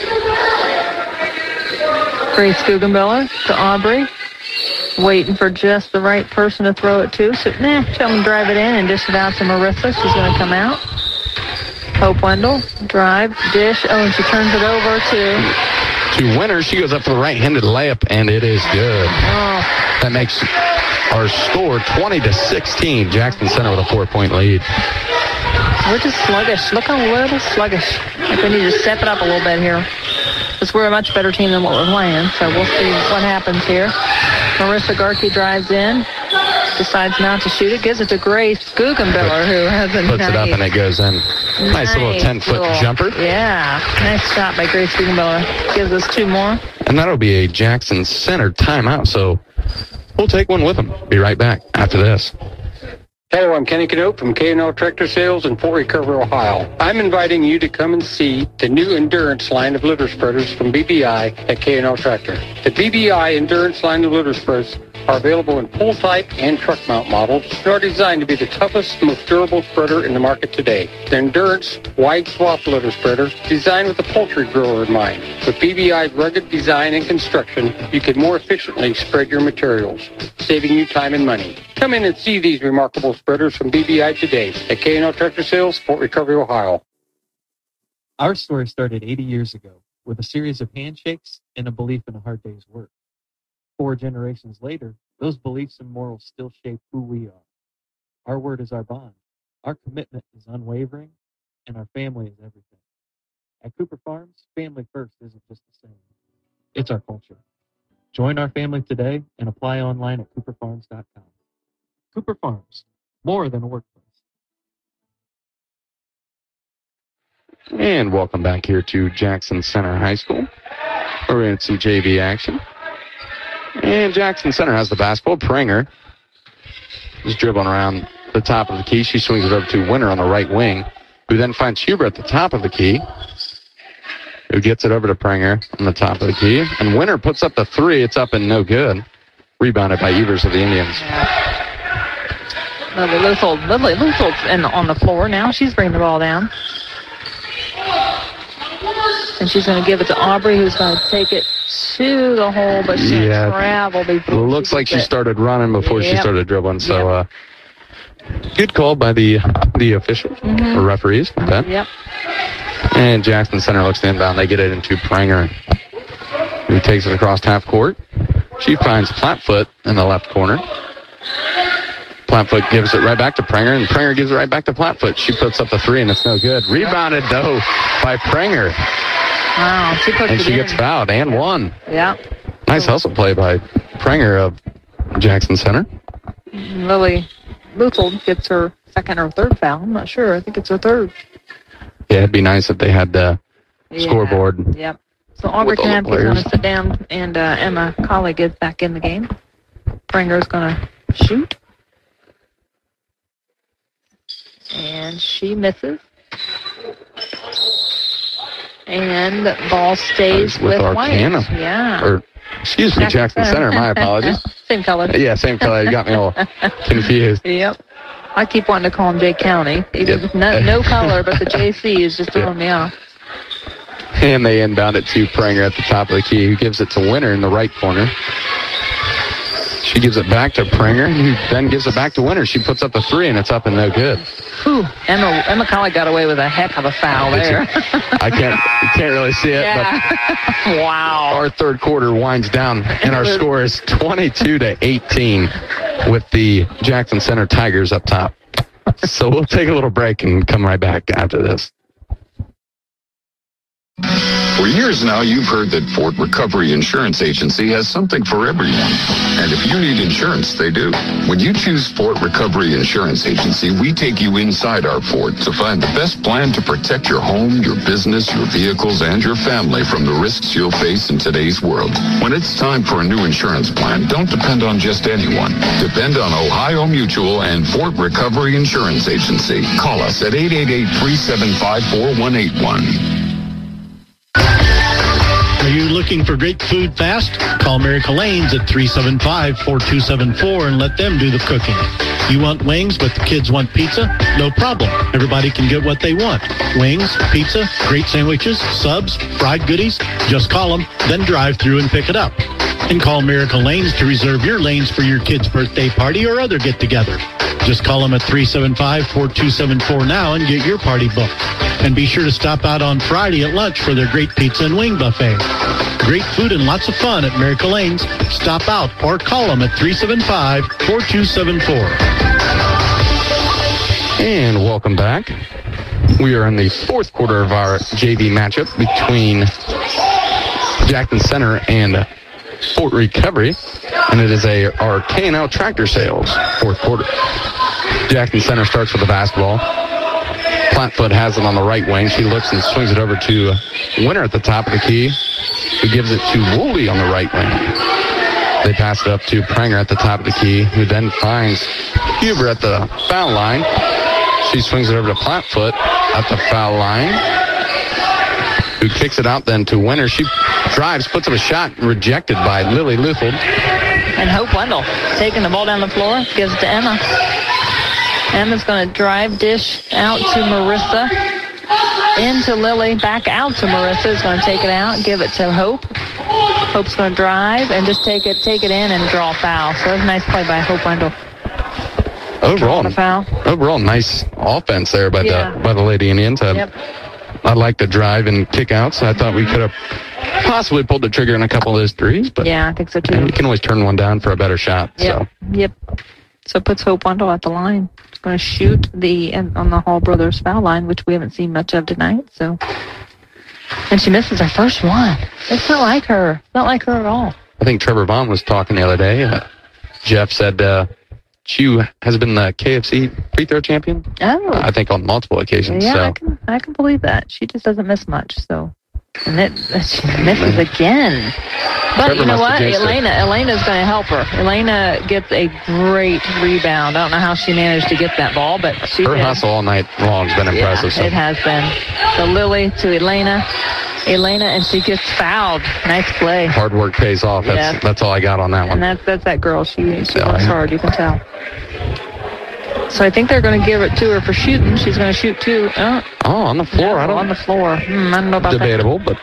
Grace Guggenbauer to Aubrey. Waiting for just the right person to throw it to. So, nah, she'll drive it in and dish it out to Marissa. She's going to come out. Hope Wendell, drive, dish. Oh, and she turns it over to... To Winner, she goes up for the right-handed layup, and it is good. Oh. That makes our score twenty to sixteen. Jackson Center with a four-point lead. We're just sluggish. Look a little sluggish. I think we need to step it up a little bit here. Because we're a much better team than what we're playing, so we'll see what happens here. Marissa Garkey drives in. decides not to shoot it. Gives it to Grace Guggenbiller, who has a Puts nice, it up and it goes in. Nice, nice little ten-foot jumper. Yeah, nice shot by Grace Guggenbiller. Gives us two more. And that'll be a Jackson Center timeout, so we'll take one with them. Be right back after this. Hello, I'm Kenny Canote from K and L Tractor Sales in Fort Recovery, Ohio. I'm inviting you to come and see the new Endurance line of litter spreaders from B B I at K and L Tractor. The B B I Endurance line of litter spreaders are available in full type and truck mount models and are designed to be the toughest, most durable spreader in the market today. The Endurance wide swath litter spreader designed with the poultry grower in mind. With B B I's rugged design and construction, you can more efficiently spread your materials, saving you time and money. Come in and see these remarkable spreaders from B B I today at K and L Tractor Sales, Fort Recovery, Ohio. Our story started eighty years ago with a series of handshakes and a belief in a hard day's work. Four generations later, those beliefs and morals still shape who we are. Our word is our bond. Our commitment is unwavering, and our family is everything. At Cooper Farms, family first isn't just the same. It's our culture. Join our family today and apply online at cooper farms dot com. Cooper Farms, more than a workplace. And welcome back here to Jackson Center High School. We're in some J V action. And Jackson Center has the basketball. Pranger is dribbling around the top of the key. She swings it over to Winter on the right wing, who then finds Huber at the top of the key, who gets it over to Pranger on the top of the key. And Winter puts up the three. It's up and no good. Rebounded by Evers of the Indians. Lily Luthold. Lily Luthold's in, on the floor now. She's bringing the ball down. And she's going to give it to Aubrey, who's going to take it to the hole, but she yeah. traveled before. It looks she like she it. started running before yep. she started dribbling. So, yep. uh, good call by the the officials mm-hmm. or referees. Ben. Yep. And Jackson Center looks to inbound. They get it into Pranger, who takes it across half court. She finds Plattfoot in the left corner. Plattfoot gives it right back to Pranger, and Pranger gives it right back to Plattfoot. She puts up the three, and it's no good. Rebounded, though, by Pranger. Wow, she puts and it she in. gets fouled and won. Yeah. Nice hustle play by Pranger of Jackson Center. Lily Luthold gets her second or third foul. I'm not sure. I think it's her third. Yeah, it'd be nice if they had the yeah. scoreboard. Yep. So Aubrey Knapke is going to sit down, and uh, Emma Colley gets back in the game. Pranger's going to shoot. And she misses. And the ball stays with, with Arcana. White. Yeah. Or, excuse me, Jackson Center. My apologies. Same color. Yeah, same color. You got me all confused. Yep. I keep wanting to call him Jay County. Even yep. no, no color, but the J C is just throwing yep. me off. And they inbound it to Pranger at the top of the key, who gives it to Winter in the right corner. She gives it back to Pranger, who then gives it back to Winter. She puts up the three, and it's up and no good. Whew. Emma Emma Colley got away with a heck of a foul there. I can't can't really see it, yeah. but wow. Our third quarter winds down, and our score is twenty-two to eighteen with the Jackson Center Tigers up top. So we'll take a little break and come right back after this. For years now, you've heard that Fort Recovery Insurance Agency has something for everyone. And if you need insurance, they do. When you choose Fort Recovery Insurance Agency, we take you inside our fort to find the best plan to protect your home, your business, your vehicles, and your family from the risks you'll face in today's world. When it's time for a new insurance plan, don't depend on just anyone. Depend on Ohio Mutual and Fort Recovery Insurance Agency. Call us at eight eight eight, three seven five, four one eight one. Are you looking for great food fast? Call Mary Lanes at three seven five, four two seven four and let them do the cooking. You want wings, but the kids want pizza? No problem. Everybody can get what they want. Wings, pizza, great sandwiches, subs, fried goodies. Just call them, then drive through and pick it up. And call Miracle Lanes to reserve your lanes for your kid's birthday party or other get-together. Just call them at three seven five, four two seven four now and get your party booked. And be sure to stop out on Friday at lunch for their great pizza and wing buffet. Great food and lots of fun at Miracle Lanes. Stop out or call them at three seven five, four two seven four. And welcome back. We are in the fourth quarter of our J V matchup between Jackson Center and Fort Recovery, and it is a our K and L Tractor Sales fourth quarter. Jackson Center starts with the basketball. Plattfoot has it on the right wing. She looks and swings it over to Winter at the top of the key, who gives it to Woolley on the right wing. They pass it up to Pranger at the top of the key, who then finds Huber at the foul line. She swings it over to Plattfoot at the foul line, who kicks it out then to Winter. She drives, puts up a shot, rejected by Lily Luthold. And Hope Wendell taking the ball down the floor, gives it to Emma. Emma's going to drive, dish out to Marissa, into Lily, back out to Marissa. Is going to take it out, give it to Hope. Hope's going to drive and just take it, take it in and draw a foul. So that's a nice play by Hope Wendell. Overall, foul. overall, nice offense there by Yeah. the by the Lady Indians. I, Yep. I like the drive and kick outs. I thought we could have possibly pulled the trigger on a couple of those threes, but Yeah, I think so too. you can always turn one down for a better shot. Yep. So Yep. So it puts Hope Wendell at the line. She's going to shoot the on the Hall Brothers foul line, which we haven't seen much of tonight. So, and she misses her first one. It's not like her. It's not like her at all. I think Trevor Vaughn was talking the other day. Uh, Jeff said uh, she has been the K F C free throw champion. Oh, I think on multiple occasions. yeah, so I can I can believe that. She just doesn't miss much. So, and it she misses again. But Trevor you know must have what? jinxed it. Elena, Elena's going to help her. Elena gets a great rebound. I don't know how she managed to get that ball, but she her did. hustle all night long has been impressive. Yeah, so. it has been. So Lily to Elena. Elena, and she gets fouled. Nice play. Hard work pays off. That's Yeah. that's all I got on that one. And that's that's that girl. She, she So, works yeah. hard, you can tell. So I think they're going to give it to her for shooting. She's going to shoot two. Oh, Oh, on the floor. no, I don't on the floor. Hmm, I don't know about debatable, but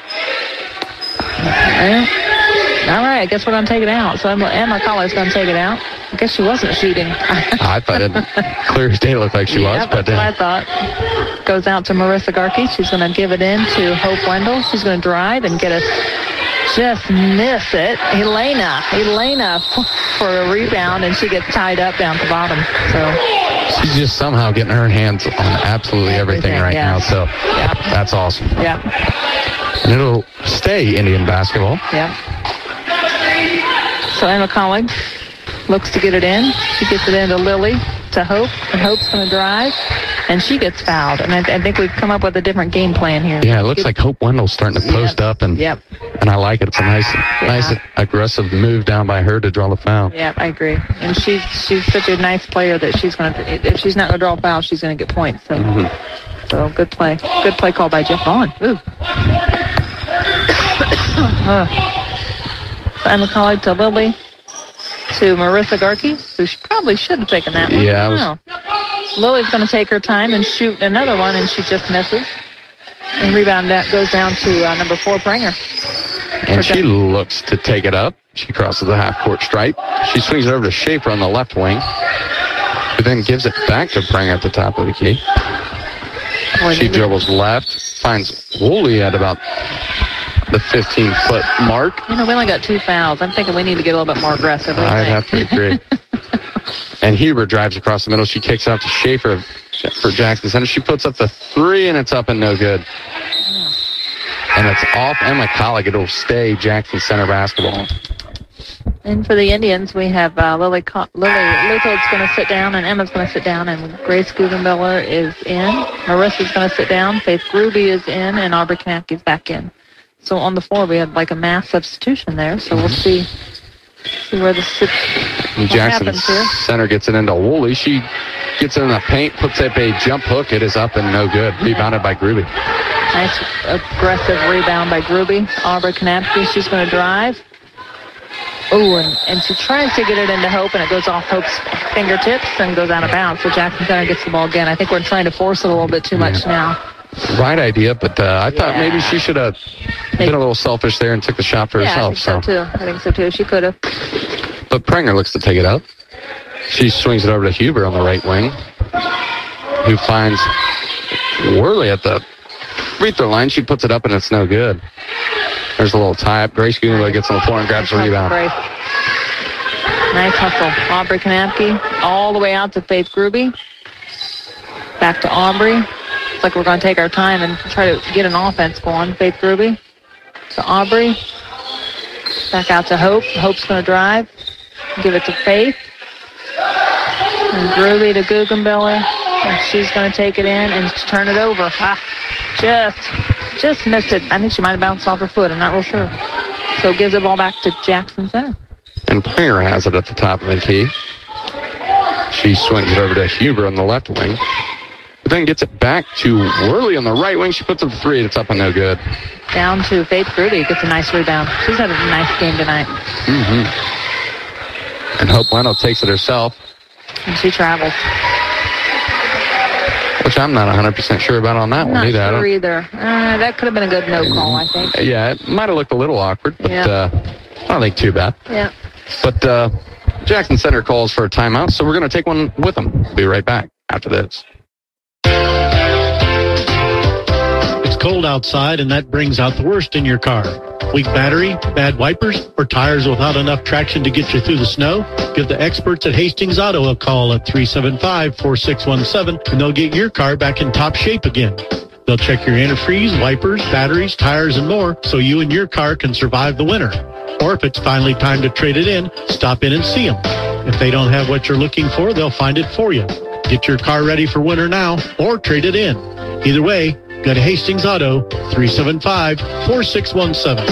that. Well, all right, I guess we're going to take it out. So Emma, Emma Collins going to take it out. I guess she wasn't shooting. I thought it clear as day looked like she yeah, was, but that's what I uh, thought. Goes out to Marissa Garkey. She's going to give it in to Hope Wendell. She's going to drive and get us. Just miss it. Elena. Elena for a rebound, and she gets tied up down at the bottom. So she's just somehow getting her hands on absolutely everything, Everything, right yeah. now. So Yeah. that's awesome. yeah, And it'll stay Indian basketball. yeah. So Emma Collins looks to get it in. She gets it into Lily to Hope, and Hope's going to drive, and she gets fouled. And I, I think we've come up with a different game plan here. Yeah, it looks like Hope Wendell's starting to post up, and Yep. and I like it. It's a nice, nice aggressive move down by her to draw the foul. Yeah, I agree. And she's she's such a nice player that she's going to, if she's not going to draw a foul, she's going to get points. So, Mm-hmm. so good play. Good play call by Jeff Vaughn. Ooh. uh. Emma Collins to Lily to Marissa Garkey, who she probably should have taken that one. Yeah, I was- I don't know. Lily's going to take her time and shoot another one, and she just misses. And rebound that goes down to uh, number four, Pranger. And she looks to take it up. She crosses the half-court stripe. She swings it over to Schaefer on the left wing, who then gives it back to Pranger at the top of the key. Boy, She they- dribbles left, finds Woolley at about the fifteen-foot mark. You know, we only got two fouls. I'm thinking we need to get a little bit more aggressive. What do you I'd think? have to agree. And Huber drives across the middle. She kicks out to Schaefer for Jackson Center. She puts up the three, and it's up and no good. And it's off Emma Collick. It'll stay Jackson Center basketball. And for the Indians, we have uh, Lily Co- Lily Luthold's going to sit down, and Emma's going to sit down, and Grace Guggenmiller is in. Marissa's going to sit down. Faith Ruby is in, and Aubrey Kanapke's back in. So on the floor, we have like a mass substitution there. So we'll see, see where the sit- And what Jackson happens here. Center gets it into Woolley. She gets it in the paint, puts up a jump hook. It is up and no good. Rebounded by Gruby. Nice aggressive rebound by Gruby. Aubrey Kanapke, she's going to drive. Oh, and, and she tries to get it into Hope, and it goes off Hope's fingertips and goes out of bounds. So Jackson Center gets the ball again. I think we're trying to force it a little bit too much now. Right idea, but uh, I thought Yeah. maybe she should have been a little selfish there and took the shot for Yeah, herself. I think so, too. I think so, too. She could have. But Pranger looks to take it up. She swings it over to Huber on the right wing, who finds Worley at the free throw line. She puts it up, and it's no good. There's a little tie-up. Grace Guggenmiller gets on the floor and grabs the rebound. Grace. Nice hustle. Aubrey Kanapke all the way out to Faith Gruby. Back to Aubrey. Looks like we're going to take our time and try to get an offense going. Faith Gruby to Aubrey. Back out to Hope. Hope's going to drive. Give it to Faith. And Ruby to Guggenbiller. And she's going to take it in and turn it over. Ah, just, just missed it. I think she might have bounced off her foot. I'm not real sure. So gives the ball back to Jackson Center. And Pranger has it at the top of the key. She swings it over to Huber on the left wing. But then gets it back to Worley on the right wing. She puts up three. It's up and no good. Down to Faith Ruby. Gets a nice rebound. She's had a nice game tonight. Mm-hmm. And Hope Leno takes it herself. And she travels. Which I'm not one hundred percent sure about on that I'm one not either. sure either. Uh, that could have been a good no call, I think. Yeah, it might have looked a little awkward, but Yeah. uh, I don't think too bad. Yeah. But uh, Jackson Center calls for a timeout, so we're going to take one with them. We'll be right back after this. It's cold outside, and that brings out the worst in your car. Weak battery, bad wipers, or tires without enough traction to get you through the snow? Give the experts at Hastings Auto a call at three seven five, four six one seven, and they'll get your car back in top shape again. They'll check your antifreeze, wipers, batteries, tires, and more so you and your car can survive the winter. Or if it's finally time to trade it in, stop in and see them. If they don't have what you're looking for, they'll find it for you. Get your car ready for winter now or trade it in. Either way, go to Hastings Auto, three seven five, four six one seven.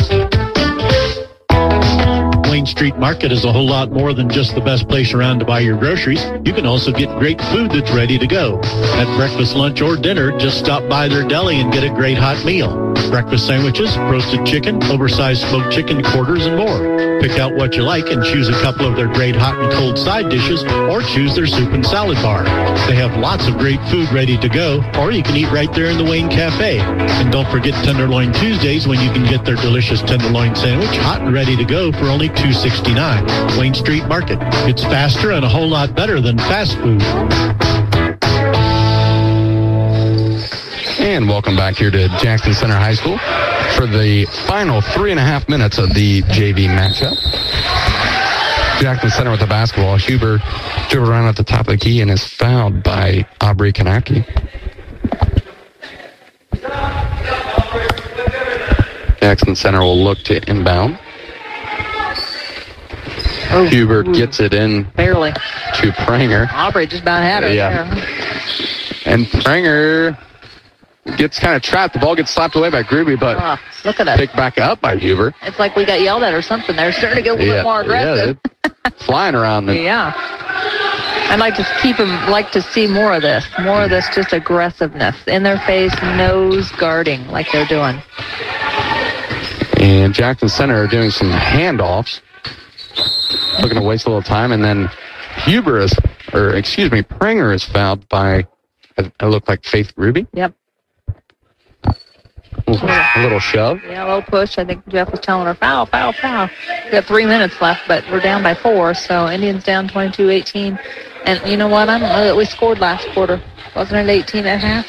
Wayne Street Market is a whole lot more than just the best place around to buy your groceries. You can also get great food that's ready to go. At breakfast, lunch, or dinner, just stop by their deli and get a great hot meal. Breakfast sandwiches, roasted chicken, oversized smoked chicken quarters, and more. Pick out what you like and choose a couple of their great hot and cold side dishes, or choose their soup and salad bar. They have lots of great food ready to go, or you can eat right there in the Wayne Cafe. And don't forget Tenderloin Tuesdays, when you can get their delicious tenderloin sandwich hot and ready to go for only two dollars and sixty-nine cents. Wayne Street Market. It's faster and a whole lot better than fast food. And welcome back here to Jackson Center High School for the final three and a half minutes of the J V matchup. Jackson Center with the basketball. Huber dribbled around at the top of the key and is fouled by Aubrey Kanapke. Jackson Center will look to inbound. Oh, Huber ooh. gets it in Barely. to Pranger. Aubrey just about had her Yeah. there. And Pranger gets kind of trapped. The ball gets slapped away by Gruby, but Oh, look at us. picked back up by Huber. It's like we got yelled at or something. They're starting to get a little Yeah, bit more aggressive. yeah, flying around. The, Yeah. I'd like to keep them, like to see more of this. More of this just aggressiveness. In their face, nose guarding like they're doing. And Jackson Center are doing some handoffs. Looking to waste a little time. And then Huber is, or excuse me, Pranger is fouled by, it looked like Faith Ruby. Yep. A little, a little shove. Yeah, a little push. I think Jeff was telling her, foul, foul, foul. We got three minutes left, but we're down by four, so Indians down twenty-two eighteen. And you know what? I don't know that we scored last quarter. Wasn't it eighteen at half?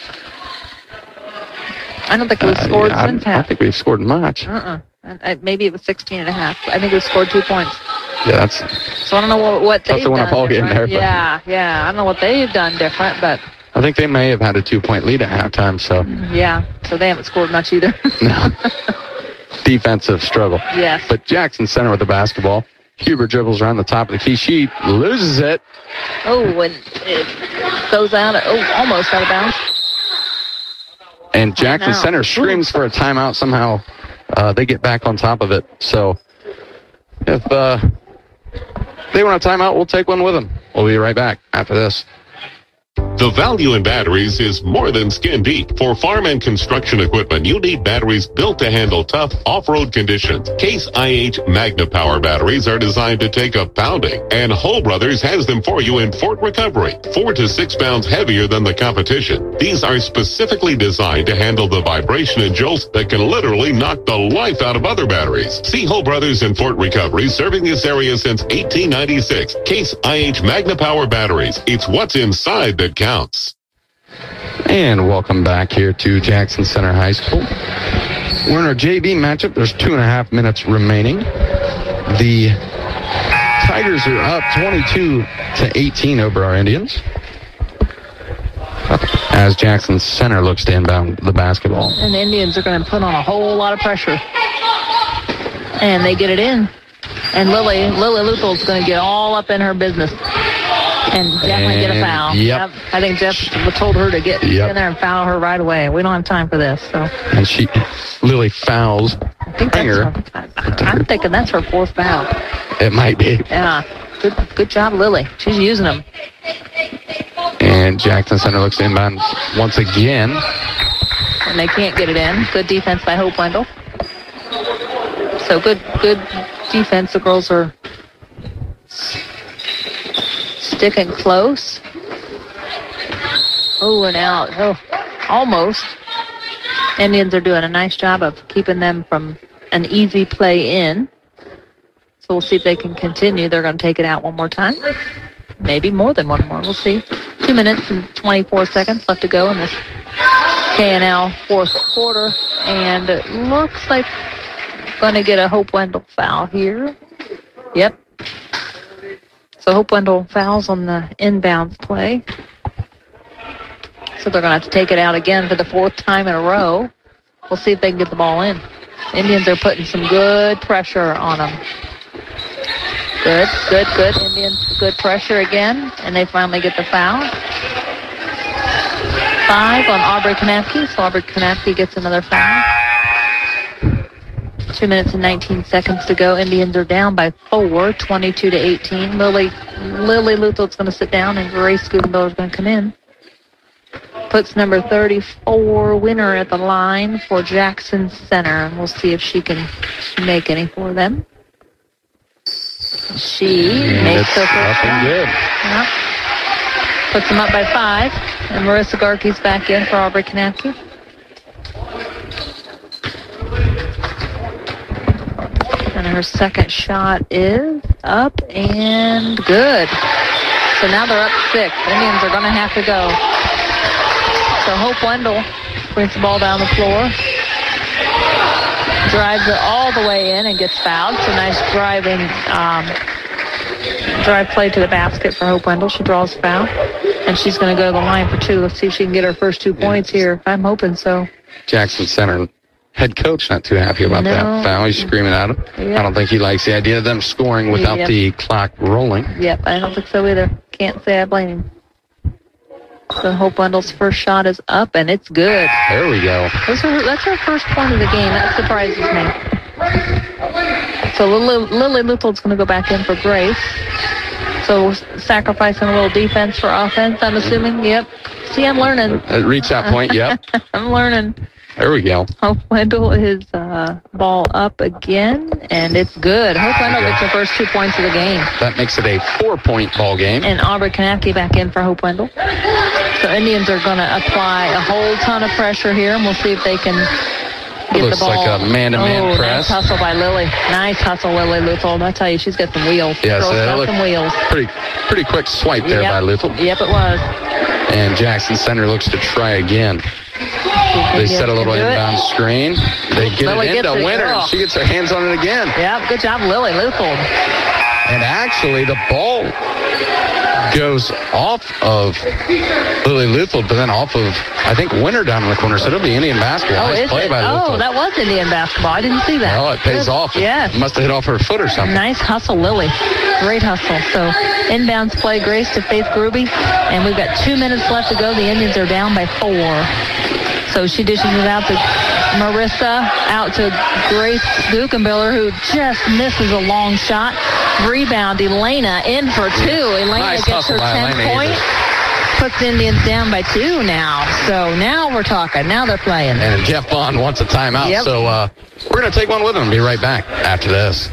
I don't think we Uh, scored yeah, I, since I half. think we scored much. Uh-uh. I, I, maybe it was sixteen and a half. I think we scored two points. Yeah, that's So I don't know what, what Tough they've to win a done ball game different. there, but- Yeah, yeah. I don't know what they've done different, but I think they may have had a two-point lead at halftime, so yeah. So they haven't scored much either. no. Defensive struggle. Yes. But Jackson Center with the basketball. Huber dribbles around the top of the key. She loses it. Oh, and it goes out. Oh, almost out of bounds. And Jackson Timeout. Center screams for a timeout. Somehow uh, they get back on top of it. So if uh, they want a timeout, we'll take one with them. We'll be right back after this. The value in batteries is more than skin deep. For farm and construction equipment, you need batteries built to handle tough off-road conditions. Case I H Magna Power batteries are designed to take a pounding, and Hull Brothers has them for you in Fort Recovery, four to six pounds heavier than the competition. These are specifically designed to handle the vibration and jolts that can literally knock the life out of other batteries. See Hull Brothers in Fort Recovery, serving this area since eighteen ninety-six. Case I H Magna Power batteries. It's what's inside that counts. And welcome back here to Jackson Center High School. We're in our J V matchup. There's two and a half minutes remaining. The Tigers are up twenty-two to eighteen over our Indians, as Jackson Center looks to inbound the basketball. And the Indians are going to put on a whole lot of pressure. And they get it in. And Lily, Lily Luthel's going to get all up in her business. And definitely get a foul. And, yep. yep. I think Jeff told her to get Yep. in there and foul her right away. We don't have time for this. So And she, Lily fouls I think that's Springer. her, I'm thinking that's her fourth foul. It might be. Yeah. Good, good job, Lily. She's using them. And Jackson Center looks inbound once again. And they can't get it in. Good defense by Hope Wendell. So good, good defense. The girls are sticking close. Oh, and out. Oh, almost. Indians are doing a nice job of keeping them from an easy play in. So we'll see if they can continue. They're going to take it out one more time. Maybe more than one more. We'll see. Two minutes and twenty-four seconds left to go in this K and L fourth quarter. And it looks like going to get a Hope Wendell foul here. Yep. So Hope Wendell fouls on the inbounds play. So they're going to have to take it out again for the fourth time in a row. We'll see if they can get the ball in. Indians are putting some good pressure on them. Good, good, good. Indians, good pressure again. And they finally get the foul. Five on Aubrey Kanapke. So Aubrey Kanapke gets another foul. Two minutes and nineteen seconds to go. Indians are down by four, twenty-two to eighteen. Lily, Lily Luthel's going to sit down, and Grace Guggenbiller is going to come in. Puts number thirty-four, Winner, at the line for Jackson Center, and we'll see if she can make any for them. She And makes it's the first up and one. good. Yep. Puts them up by five, and Marissa Garkey's back in for Aubrey Kanapke. And her second shot is up and good. So now they're up six. Indians are going to have to go. So Hope Wendell brings the ball down the floor. Drives it all the way in and gets fouled. So nice driving um, drive play to the basket for Hope Wendell. She draws foul. And she's going to go to the line for two. Let's see if she can get her first two points here. I'm hoping so. Jackson Center head coach not too happy about No. that foul. He's screaming at him. Yep. I don't think he likes the idea of them scoring without Yep. the clock rolling. Yep, I don't think so either. Can't say I blame him. So Hope Wendell's first shot is up, and it's good. There we go. Those are, that's her first point of the game. That surprises me. So Lily, Lily Luthel's going to go back in for Grace. So sacrificing a little defense for offense, I'm assuming. Yep. See, I'm learning. Uh, reach that point, yep. I'm learning. There we go. Hope Wendell is uh, ball up again, and it's good. Hope Wendell gets her first two points of the game. That makes it a four-point ball game. And Aubrey Kanapke back in for Hope Wendell. So Indians are going to apply a whole ton of pressure here, and we'll see if they can get Looks the ball. like a man-to-man oh, press. Nice hustle by Lily. Nice hustle, Lily Luthel. I tell you, she's got some wheels. Yes, Girl's that got looked some wheels. Pretty, pretty quick swipe there Yep. by Luthel. Yep, it was. And Jackson Center looks to try again. They set a little Do it. inbound screen. They get Lily it gets into it. Winner. Oh. She gets her hands on it again. Yep, good job, Lily Luthel. And actually, the ball goes off of Lily Luthel, but then off of, I think, Winner down in the corner. So it'll be Indian basketball. Oh, nice is play it? by Oh, Luthel. that was Indian basketball. I didn't see that. Well, it pays Good. off. Yes. Must have hit off her foot or something. Nice hustle, Lily. Great hustle. So inbounds play, Grace to Faith Gruby. And we've got two minutes left to go. The Indians are down by four. So she dishes it out to Marissa, out to Grace Guggenbiller, who just misses a long shot. Rebound, Elena in for two. Elena Nice gets her hustle by tenth Elena point. Ayers. Puts the Indians down by two now. So now we're talking. Now they're playing. And Jeff Bond wants a timeout. Yep. So uh, we're going to take one with him and be right back after this.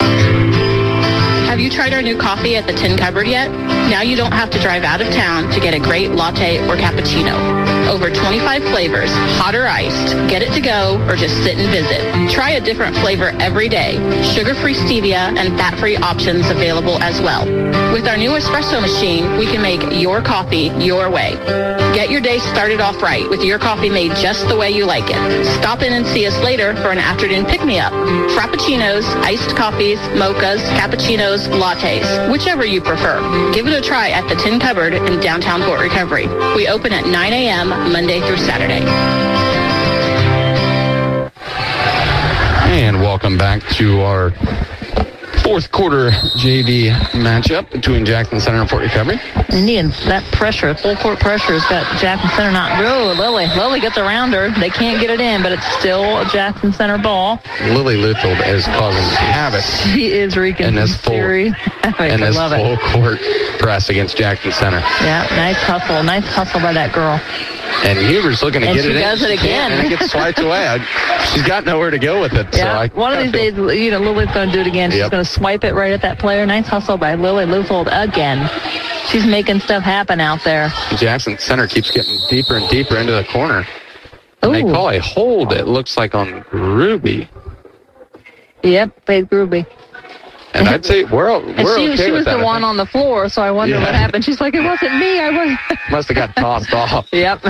Have you tried our new coffee at the Tin Cupboard yet? Now you don't have to drive out of town to get a great latte or cappuccino. Over twenty-five flavors, hot or iced. Get it to go or just sit and visit. Try a different flavor every day. Sugar-free stevia and fat-free options available as well. With our new espresso machine, we can make your coffee your way. Get your day started off right with your coffee made just the way you like it. Stop in and see us later for an afternoon pick-me-up. Frappuccinos, iced coffees, mochas, cappuccinos, lattes, whichever you prefer. Give it a try at the Tin Cupboard in downtown Fort Recovery. We open at nine a.m. Monday through Saturday. And welcome back to our fourth quarter J V matchup between Jackson Center and Fort Recovery. Indians, that pressure, full court pressure has got Jackson Center not. Oh, Lily. Lily gets around her. They can't get it in, but it's still a Jackson Center ball. Lily Luthold is causing havoc. She is wreaking in this full, serious havoc. in I this love full it. court press against Jackson Center. Yeah, nice hustle. Nice hustle by that girl. And Huber's looking to And get she it in. does it She can't, again. And it gets swiped away. I, she's got nowhere to go with it. Yeah, So I one of these days, you know, Lily's going to do it again. She's Yep. going to swipe it right at that player. Nice hustle by Lily Luthold again. She's making stuff happen out there. Jackson Center keeps getting deeper and deeper into the corner. And they Ooh. call a hold, it looks like, on Ruby. Yep, Faith Gruby. And I'd say we're, we're And she, okay she with was that. the I one think. on the floor, so I wonder Yeah. what happened. She's like, it wasn't me. I was. Must have got tossed off. Yep.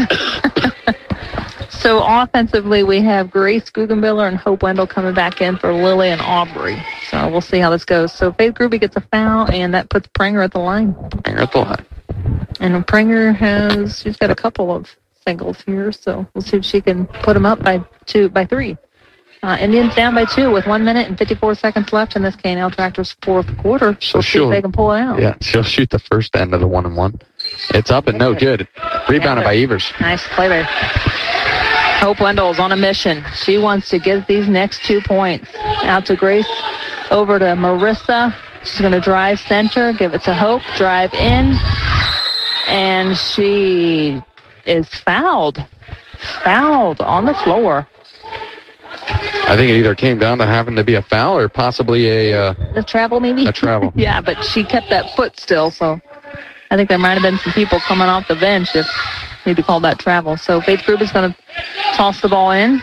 So offensively, we have Grace Guggenbiller and Hope Wendell coming back in for Lily and Aubrey. So we'll see how this goes. So Faith Gruby gets a foul, and that puts Pringer at the line. Pringer at the line. And Pringer has, she's got a couple of singles here, so we'll see if she can put them up by two, by three. Uh, Indians down by two with one minute and fifty-four seconds left in this K and L Tractor's fourth quarter. So we'll see if they can pull it out. Yeah, she'll shoot the first end of the one and one. It's up and no good. Rebounded by Evers. Nice play there. Hope Wendell's on a mission. She wants to get these next two points. Out to Grace, over to Marissa. She's going to drive center, give it to Hope, drive in, and she is fouled. Fouled on the floor. I think it either came down to having to be a foul or possibly a uh, The travel, maybe? a travel. Yeah, but she kept that foot still, so I think there might have been some people coming off the bench if need to call that travel. So Faith Group is going to toss the ball in.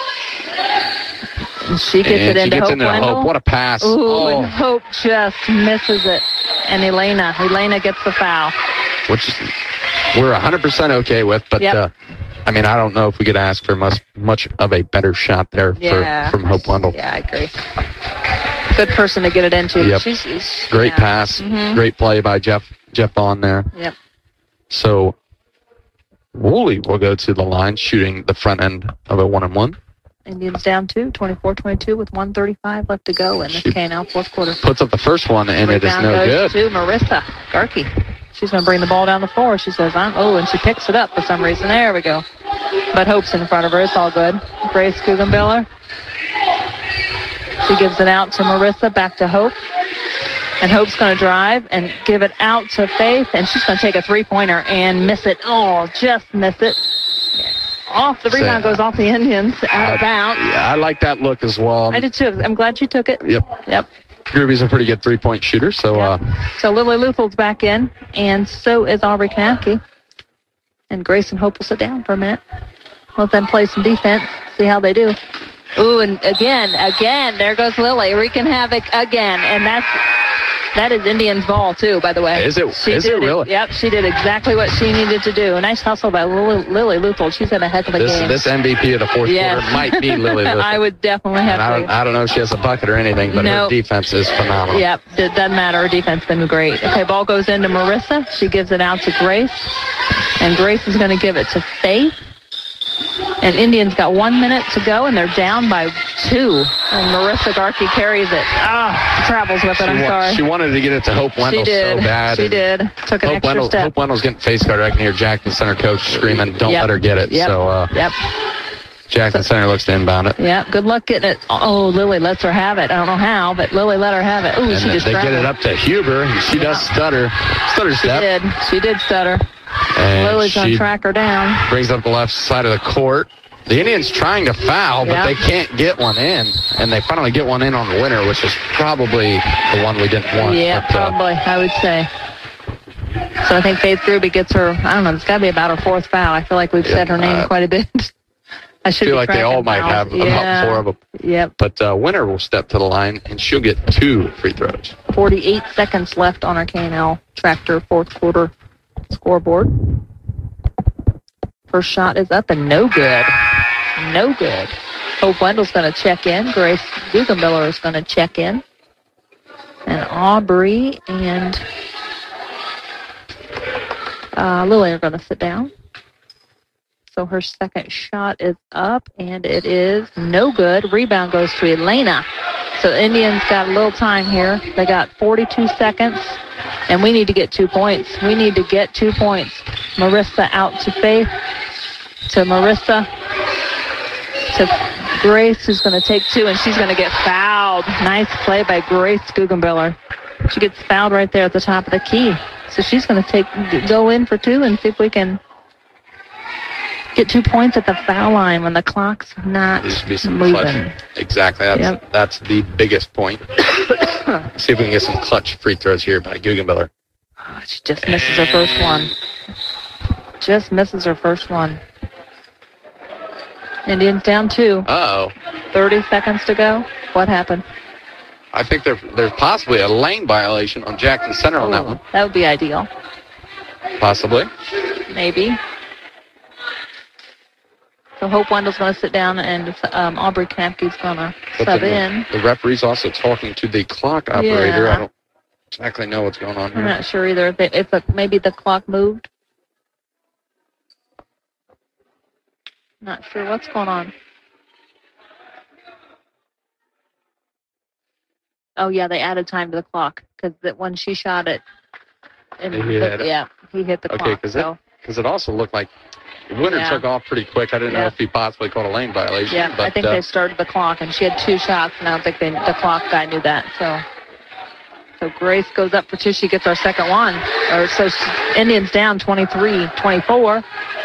And she gets And it she into gets Hope into Wendell. Hope. What a pass. Ooh, Oh. and Hope just misses it. And Elena, Elena gets the foul. Which we're one hundred percent okay with, but Yep. uh, I mean, I don't know if we could ask for much much of a better shot there for, Yeah. from Hope Wendell. Yeah, I agree. Good person to get it into. Yep. She's, she's- Great yeah. pass. Mhm. Great play by Jeff Jeff Vaughn there. Yep. So Woolley will go to the line shooting the front end of a one and one. Indians down two, twenty-four twenty-two with one thirty-five left to go in this She K and L fourth quarter. Puts up the first one and it is Rebound no goes good. to Marissa Garkey. She's going to bring the ball down the floor. She says, I'm, oh, and she picks it up for some reason. There we go. But Hope's in front of her. It's all good. Grace Guggenbiller. She gives it out to Marissa, back to Hope. And Hope's going to drive and give it out to Faith. And she's going to take a three-pointer and miss it. Oh, just miss it. Off. The rebound goes off the Indians. Out of bounds. Yeah, I like that look as well. I did too. I'm glad you took it. Yep. Yep. Ruby's a pretty good three-point shooter, so uh, So Lily Luthold's back in, and so is Aubrey Kanapke. And Grace and Hope will sit down for a minute. Let them play some defense, see how they do. Ooh, and again, again, there goes Lily, wreaking havoc again. And that's, that is Indians ball, too, by the way. Is it- She is did it really? Yep, she did exactly what she needed to do. Nice hustle by Lily, Lily Luthold. She's had a heck of a this game. this M V P of the fourth Yes. quarter might be Lily Luther. I would definitely have And I to. don't, I don't know if she has a bucket or anything, but No. her defense is phenomenal. Yep, it doesn't matter. Her defense has been great. Okay, ball goes into Marissa. She gives it out to Grace. And Grace is going to give it to Faith. And Indians got one minute to go, and they're down by two. And Marissa Garkey carries it. Ah, travels with it, She I'm wa- sorry. She wanted to get it to Hope Wendell She did. so bad. She and did. Took an Hope extra Wendell, step. Hope Wendell's getting face guard. I can hear Jackson Center coach screaming, don't Yep. let her get it. Yep. So uh, Yep. Jackson Center looks to inbound it. Yeah, good luck getting it. Oh, Lily lets her have it. I don't know how, but Lily let her have it. Ooh, And she then just they get traveled. it up to Huber. And she does stutter. Stutter She step. did. She did stutter. And Lily's going to she track her down. brings up the left side of the court. The Indians trying to foul, but Yeah. they can't get one in. And they finally get one in on the winner, which is probably the one we didn't want. Yeah, But, uh, probably, I would say. So I think Faith Gruby gets her, I don't know, it's got to be about her fourth foul. I feel like we've said her name uh, quite a bit. I I should feel be like they tracking all might fouls. have yeah. about four of them. Yep. But uh, winner will step to the line, and she'll get two free throws. forty-eight seconds left on our K and L Tractor fourth quarter scoreboard. First shot is up and no good. No good. Hope Wendell's going to check in. Grace Guggenbiller is going to check in. And Aubrey and uh, Lily are going to sit down. So her second shot is up, and it is no good. Rebound goes to Elena. So the Indians got a little time here. They got forty-two seconds, and we need to get two points. We need to get two points. Marissa out to Faith, to Marissa, to Grace, who's going to take two, and she's going to get fouled. Nice play by Grace Guggenbiller. She gets fouled right there at the top of the key. So she's going to take go in for two and see if we can get two points at the foul line when the clock's not There should be some moving. clutch. Exactly. That's, Yep. that's the biggest point. See if we can get some clutch free throws here by Guggenbiller. Oh, she just misses her first one. Just misses her first one. Indians down two. Uh-oh. thirty seconds to go. What happened? I think there, there's possibly a lane violation on Jackson Center on that one. That would be ideal. Possibly. Maybe. So Hope Wendell's going to sit down, and um, Aubrey Knapke's going to But sub the, in. the referee's also talking to the clock operator. Yeah. I don't exactly know what's going on I'm here. not sure either if, it, if the, maybe the clock moved. Not sure what's going on. Oh, yeah, they added time to the clock because when she shot it, and He the- hit it. yeah, he hit the Okay, clock. because So, it, 'cause it also looked like Winter Yeah. took off pretty quick. I didn't know Yeah. if he possibly called a lane violation. yeah, but, I think uh, they started the clock, and she had two shots, and I don't think they, the clock guy knew that. So, so Grace goes up for two. She gets our second one. Or so she, Indians down twenty-three twenty-four,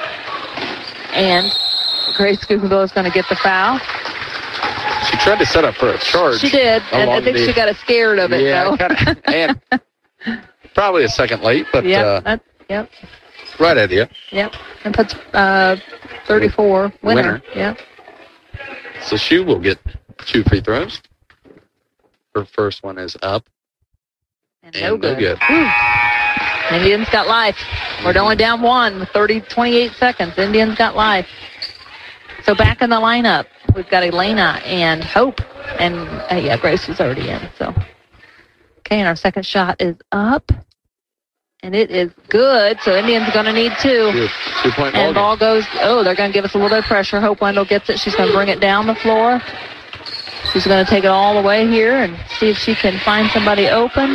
and Grace Guggenbiller is going to get the foul. She tried to set up for a charge. She did, and I along think the- she got scared of it, yeah, though. kinda, and probably a second late, but Yep, uh, that, yep, right idea. yep. And puts uh, thirty-four winner. Winner. Yep. So she will get two free throws. Her first one is up. And, And no no good. good. Whew. Indians got life. We're only down one with thirty, twenty-eight seconds. Indians got life. So back in the lineup, we've got Elena and Hope. And, uh, yeah, Grace is already in. So, okay, and our second shot is up. And it is good. So Indians are going to need two. Two, two point And ball ball goes, oh, they're going to give us a little bit of pressure. Hope Wendell gets it. She's going to bring it down the floor. She's going to take it all the way here and see if she can find somebody open.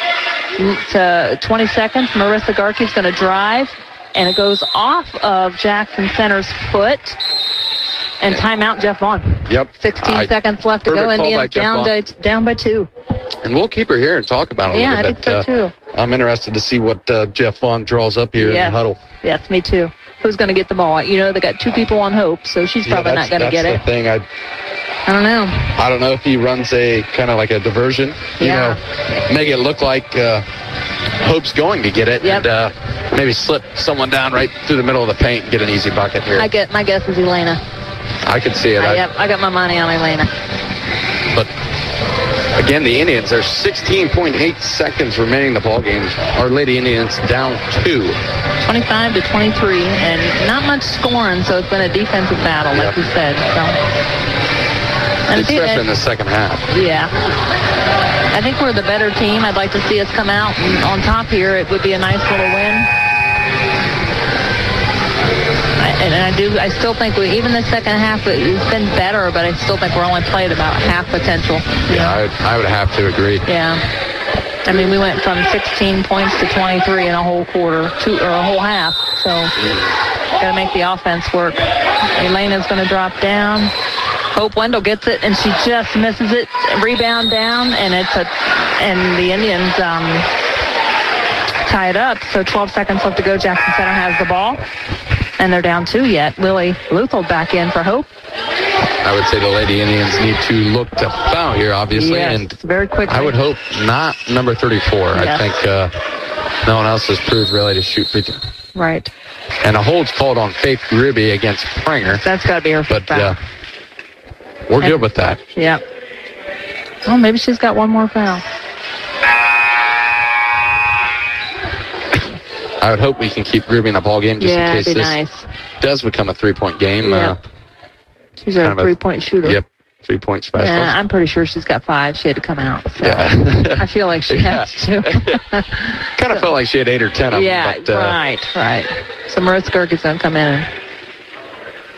To twenty seconds. Marissa Garkey's going to drive, and it goes off of Jackson Center's foot. And timeout, Jeff Vaughn. Yep. sixteen I- seconds left to perfect go. call by Indians Jeff down, Vaughn. to, down by two. And we'll keep her here and talk about it a Yeah, little I bit. think so, too. I'm interested to see what uh, Jeff Vaughn draws up here in Yes. the huddle. Yes, me too. Who's going to get the ball? You know, they got two people on Hope, so she's Yeah, probably not that's- going to get that's it. the thing. I, I don't know. I don't know if he runs a kind of like a diversion, you Yeah. know, make it look like uh, Hope's going to get it, Yep. and uh, maybe slip someone down right through the middle of the paint and get an easy bucket here. I get my guess is Elena. I could see it. I, I- yep, I got my money on Elena. But again, the Indians, there's sixteen point eight seconds remaining in the ball game. Our Lady Indians down two. twenty-five to twenty-three, and not much scoring, so it's been a defensive battle, like Yep. we said. So, and I think- Except in the second half. yeah, I think we're the better team. I'd like to see us come out and on top here. It would be a nice little win. I, and I do. I still think we, even the second half, it's been better, but I still think we're only played about half potential. Yeah, I would, I would have to agree. Yeah. I mean, we went from sixteen points to twenty-three in a whole quarter, two or a whole half. So, got to make the offense work. Elena's going to drop down. Hope Wendell gets it, and she just misses it. Rebound down, and it's a, and the Indians um, tie it up. So, twelve seconds left to go. Jackson Center has the ball, and they're down two yet. Lily Luthold back in for Hope. I would say the Lady Indians need to look to foul here, obviously, Yes, and very quickly. I would hope not number thirty-four. I Yes. think uh, no one else has proved really to shoot free throw. Right. And a hold's called on Faith Ruby against Pranger. That's got to be her But foul. uh, we're good with that. Yeah. Oh, maybe she's got one more foul. I would hope we can keep Ruby in the ball game just Yeah, in case it'd be this nice. does become a three-point game. Yeah. Uh, She's a kind of a- three-point shooter. Yep, three-point specialist. Yeah, I'm pretty sure she's got five. She had to come out. So Yeah. I feel like she Yeah. has to. kind of felt like she had eight or ten of yeah, them. But, uh, right, right. So Marissa Gerke's going to come in and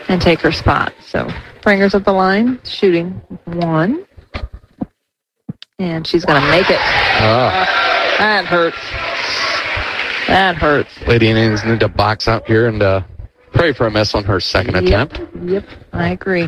and take her spot. So Pranger's at the line, shooting one. And she's going to make it. Oh. That hurts. That hurts. Lady Indians need to box out here and uh, pray for a miss on her second Yep. attempt. Yep, I agree.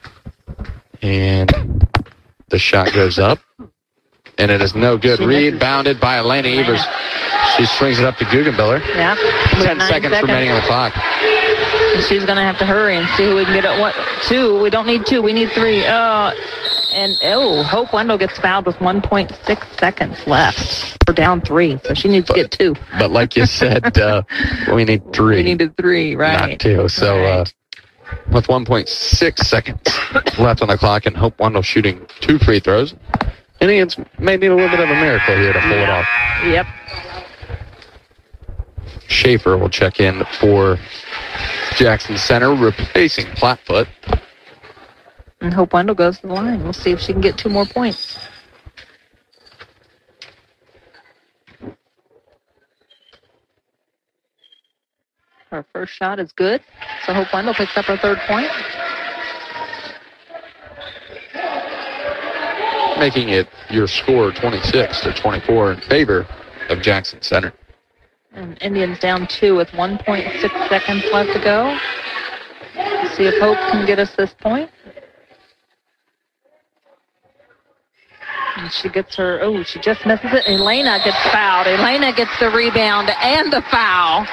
And the shot goes up. And it is no good. She misses. Rebounded by Elena Evers. She swings it up to Guggenbiller. Yeah. Ten seconds, seconds remaining on the clock. And she's going to have to hurry and see who we can get at what. Two. We don't need two. We need three. Oh, and oh, Hope Wendell gets fouled with one point six seconds left. We're down three, so she needs but, to get two. But like you said, uh, we need three. We needed three, right? Not two. So right. uh, with one point six seconds left on the clock and Hope Wendell shooting two free throws, Indians may need a little bit of a miracle here to pull yeah. it off. Yep. Schaefer will check in for Jackson Center, replacing Plattfoot. And Hope Wendell goes to the line. We'll see if she can get two more points. Her first shot is good. So Hope Wendell picks up her third point. Making it your score twenty-six to twenty-four in favor of Jackson Center. And Indians down two with one point six seconds left to go. Let's see if Hope can get us this point. And she gets her, oh, she just misses it. Elena gets fouled. Elena gets the rebound and the foul.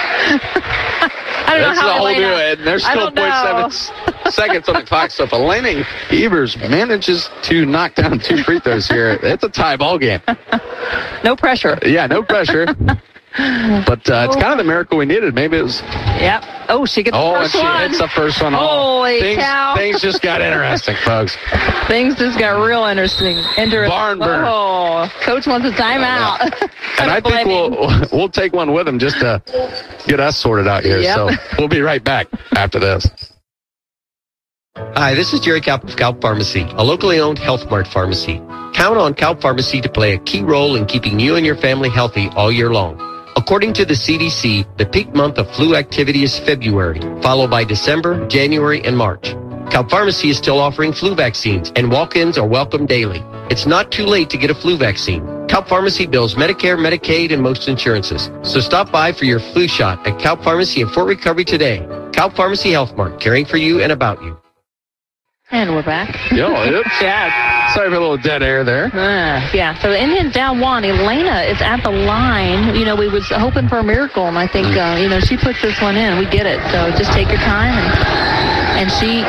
I don't That's know how the whole Elena, do it. And there's I still don't point seven seconds on the clock. So if Elena Evers manages to knock down two free throws here, it's a tie ball game. No pressure. Yeah, no pressure. But uh, it's kind of the miracle we needed. Maybe it was. Yep. Oh, she gets oh, the first and she one. hits the first one. Holy things, cow. Things just got interesting, folks. Things just got real interesting. interesting. Barn burner. Oh, Coach wants a timeout. Oh, yeah. And I think we'll we'll take one with him just to get us sorted out here. Yep. So we'll be right back after this. Hi, this is Jerry Kaup of Kaup Pharmacy, a locally owned Health Mart pharmacy. Count on Kaup Pharmacy to play a key role in keeping you and your family healthy all year long. According to the C D C, the peak month of flu activity is February, followed by December, January, and March. Kaup Pharmacy is still offering flu vaccines, and walk-ins are welcome daily. It's not too late to get a flu vaccine. Kaup Pharmacy bills Medicare, Medicaid, and most insurances. So stop by for your flu shot at Kaup Pharmacy in Fort Recovery today. Kaup Pharmacy Health Mart, caring for you and about you. And we're back. Yo, oops. Yeah. Sorry for a little dead air there. Uh, yeah, so the Indians down one. Elena is at the line. You know, we was hoping for a miracle, and I think, uh, you know, she puts this one in. We get it. So just take your time. And, and she...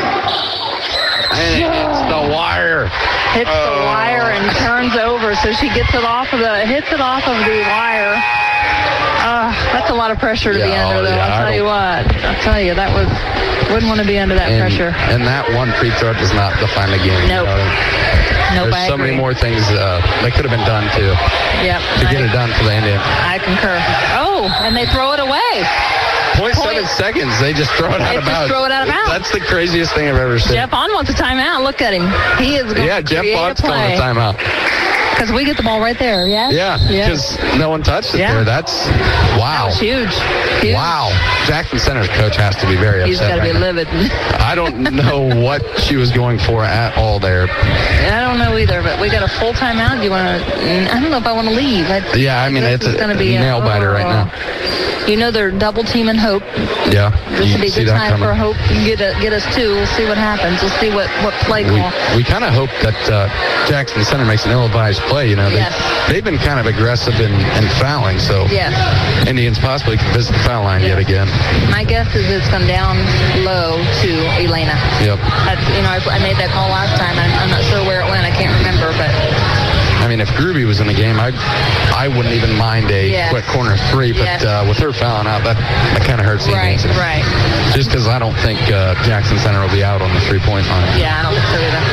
And it hits the wire. Hits oh. the wire and turns over, so she gets it off of the... Hits it off of the wire. Uh, that's a lot of pressure to yeah, be under, though. Yeah, I'll tell you what. I'll tell you, that was... Wouldn't want to be under that and, pressure. And that one free throw does not define the game. Nope. You know? Nope, There's I so agree. many more things uh, that could have been done to, yep, to get I, it done for the Indians. I concur. Oh, and they throw it away. Point, Point seven seconds. They just throw it out they of bounds. Just throw it out of bounds. That's the craziest thing I've ever seen. Jeff Bond wants a timeout. Look at him. He is going yeah, to Jeff Bond's calling a timeout. Because we get the ball right there, yeah? Yeah, because yeah. no one touched it yeah. there. That's, wow. That was huge. huge. Wow. Jackson Center's coach has to be very He's upset. He's got to right be now. livid. I don't know what she was going for at all there. I don't know either, but we got a full timeout. Do you want to, I don't know if I want to leave. I, yeah, I mean, it's a, gonna be a nail a, biter oh, right now. You know they're double teaming Hope. Yeah. This would be a good time coming. for Hope to get, a, get us two. We'll see what happens. We'll see what, what play we, call. We kind of hope that uh, Jackson Center makes an ill-advised play. You know, they, yes. they've been kind of aggressive in, in fouling, so yes. Indians possibly can visit the foul line yes. yet again. My guess is it's come down low to Elena. Yep. That's, you know, I, I made that call last time. I'm, I'm not sure where it went. I can't remember, but... I mean, if Gruby was in the game, I I wouldn't even mind a yes. quick corner three, but yes. uh, with her fouling out, that, that kind of hurts the right, Indians. Right, right. Just because I don't think uh, Jackson Center will be out on the three-point line. Yeah, I don't think so either.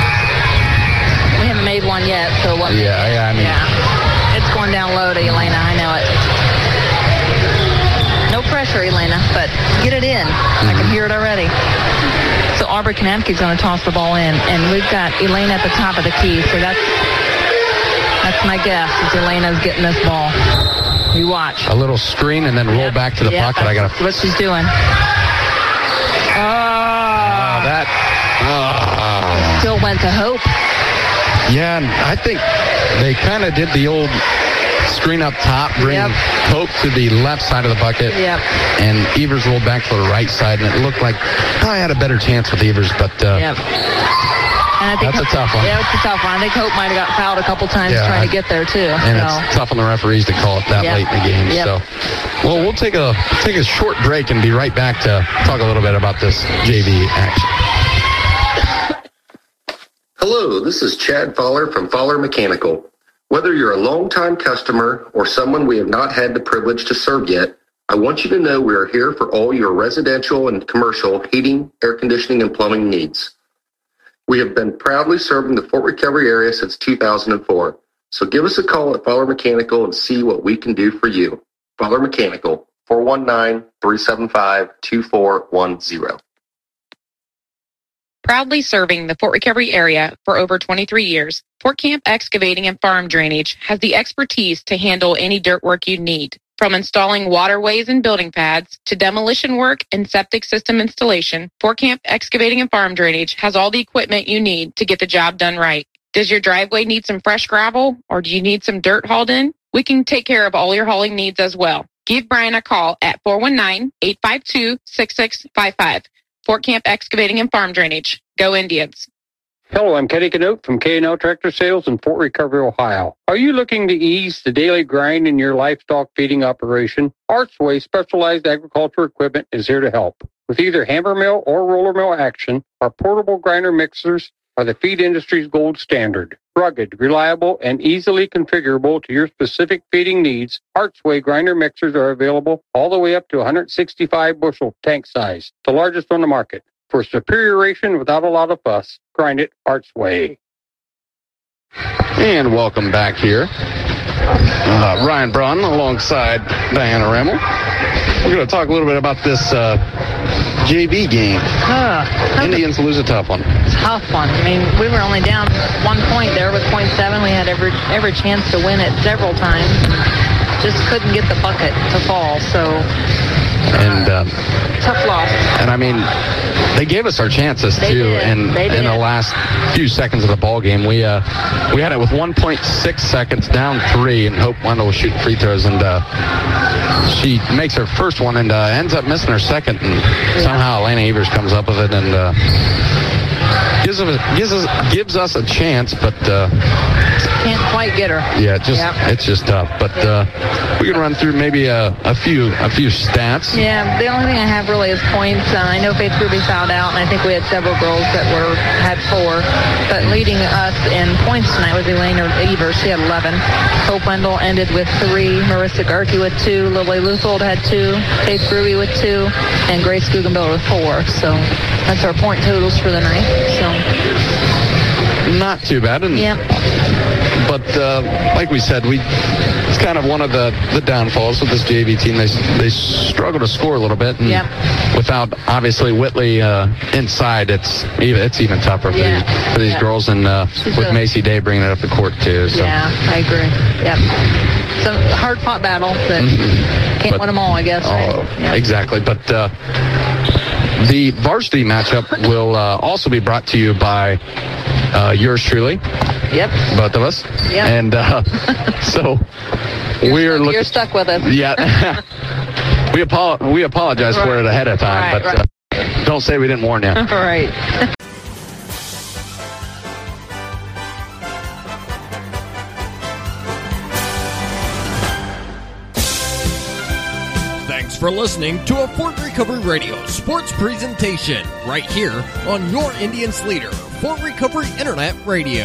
We haven't made one yet, so what? Yeah, yeah, I mean... Yeah. It's going down low to Elena, I know it. No pressure, Elena, but get it in. Mm-hmm. I can hear it already. So Aubrey Kanapke's going to toss the ball in, and we've got Elena at the top of the key, so that's... That's my guess. Is Elena's getting this ball. You watch. A little screen and then roll yep. back to the yep, pocket. I got what she's doing. Oh, that. Uh, Still went to Hope. Yeah, and I think they kind of did the old screen up top, bring Yep. Hope to the left side of the bucket, Yep. and Evers rolled back to the right side, and it looked like I had a better chance with Evers, but uh, Yep. And I think that's a tough one. Yeah, it's a tough one. I think Hope might have got fouled a couple times Yeah, trying I- to get there, too. And so. it's tough on the referees to call it that Yep. late in the game. Yep. So, well, we'll take a take a short break and be right back to talk a little bit about this J V action. Hello, this is Chad Fowler from Fowler Mechanical. Whether you're a longtime customer or someone we have not had the privilege to serve yet, I want you to know we are here for all your residential and commercial heating, air conditioning, and plumbing needs. We have been proudly serving the Fort Recovery area since two thousand four. So give us a call at Fowler Mechanical and see what we can do for you. Fowler Mechanical, four one nine, three seven five, two four one zero. Proudly serving the Fort Recovery area for over twenty-three years, Fort Camp Excavating and Farm Drainage has the expertise to handle any dirt work you need. From installing waterways and building pads to demolition work and septic system installation, Fort Camp Excavating and Farm Drainage has all the equipment you need to get the job done right. Does your driveway need some fresh gravel, or do you need some dirt hauled in? We can take care of all your hauling needs as well. Give Brian a call at four one nine, eight five two, six six five five. Fort Camp Excavating and Farm Drainage. Go Indians. Hello, I'm Kenny Canute from K and L Tractor Sales in Fort Recovery, Ohio. Are you looking to ease the daily grind in your livestock feeding operation? Archway Specialized Agriculture Equipment is here to help. With either hammer mill or roller mill action, our portable grinder mixers are the feed industry's gold standard. Rugged, reliable, and easily configurable to your specific feeding needs, Archway grinder mixers are available all the way up to one hundred sixty-five bushel tank size, the largest on the market. For superior ration without a lot of fuss, grind it Archway. And welcome back here. Uh, Ryan Braun alongside Diana Remmel. We're going to talk a little bit about this uh, J V game. Uh, Indians lose a tough one. Tough one. I mean, we were only down one point there with point seven. We had every every chance to win it several times. Just couldn't get the bucket to fall. So And um, tough loss. And I mean, they gave us our chances They too. did. And They in did. the last few seconds of the ball game, we uh, we had it with one point six seconds, down three, and Hope Wendell was shooting free throws, and uh, she makes her first one and uh, ends up missing her second, and somehow Elena Evers comes up with it and uh, gives us gives us gives us a chance, but. Uh, Can't quite get her. Yeah, just Yep. it's just tough. But uh, we can run through maybe a, a few a few stats. Yeah, the only thing I have really is points. Uh, I know Faith Ruby fouled out, and I think we had several girls that were had four. But leading us in points tonight was Elena Evers. She had eleven. Hope Wendell ended with three. Marissa Garkey with two. Lily Luthold had two. Faith Ruby with two. And Grace Guggenbiller with four. So that's our point totals for the night. So Not too bad. And, yeah. But uh, like we said, we it's kind of one of the, the downfalls with this J V team. They they struggle to score a little bit. And Yep. without obviously Whitley uh, inside, it's even it's even tougher for Yeah. these, for these Yeah. girls. And uh, She's with a- Macy Day bringing it up the court too. So. Yeah, I agree. Yep. So hard fought battle, but can't But- win them all, I guess. Right? Oh, Yeah. exactly. But uh, the varsity matchup will uh, also be brought to you by uh, yours truly. Yep. Both of us. Yep. And uh, so we're looking. You're stuck with us. Yeah. we apo- we apologize for it ahead of time, Right, but right. Uh, don't say we didn't warn you. All right. Thanks for listening to a Fort Recovery Radio sports presentation right here on your Indians leader, Fort Recovery Internet Radio.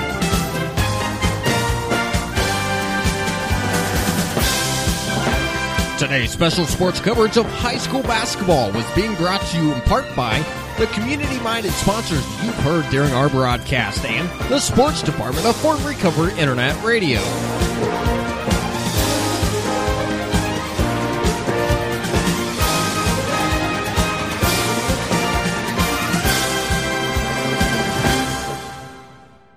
Today's special sports coverage of high school basketball was being brought to you in part by the community-minded sponsors you've heard during our broadcast and the sports department of Fort Recovery Internet Radio.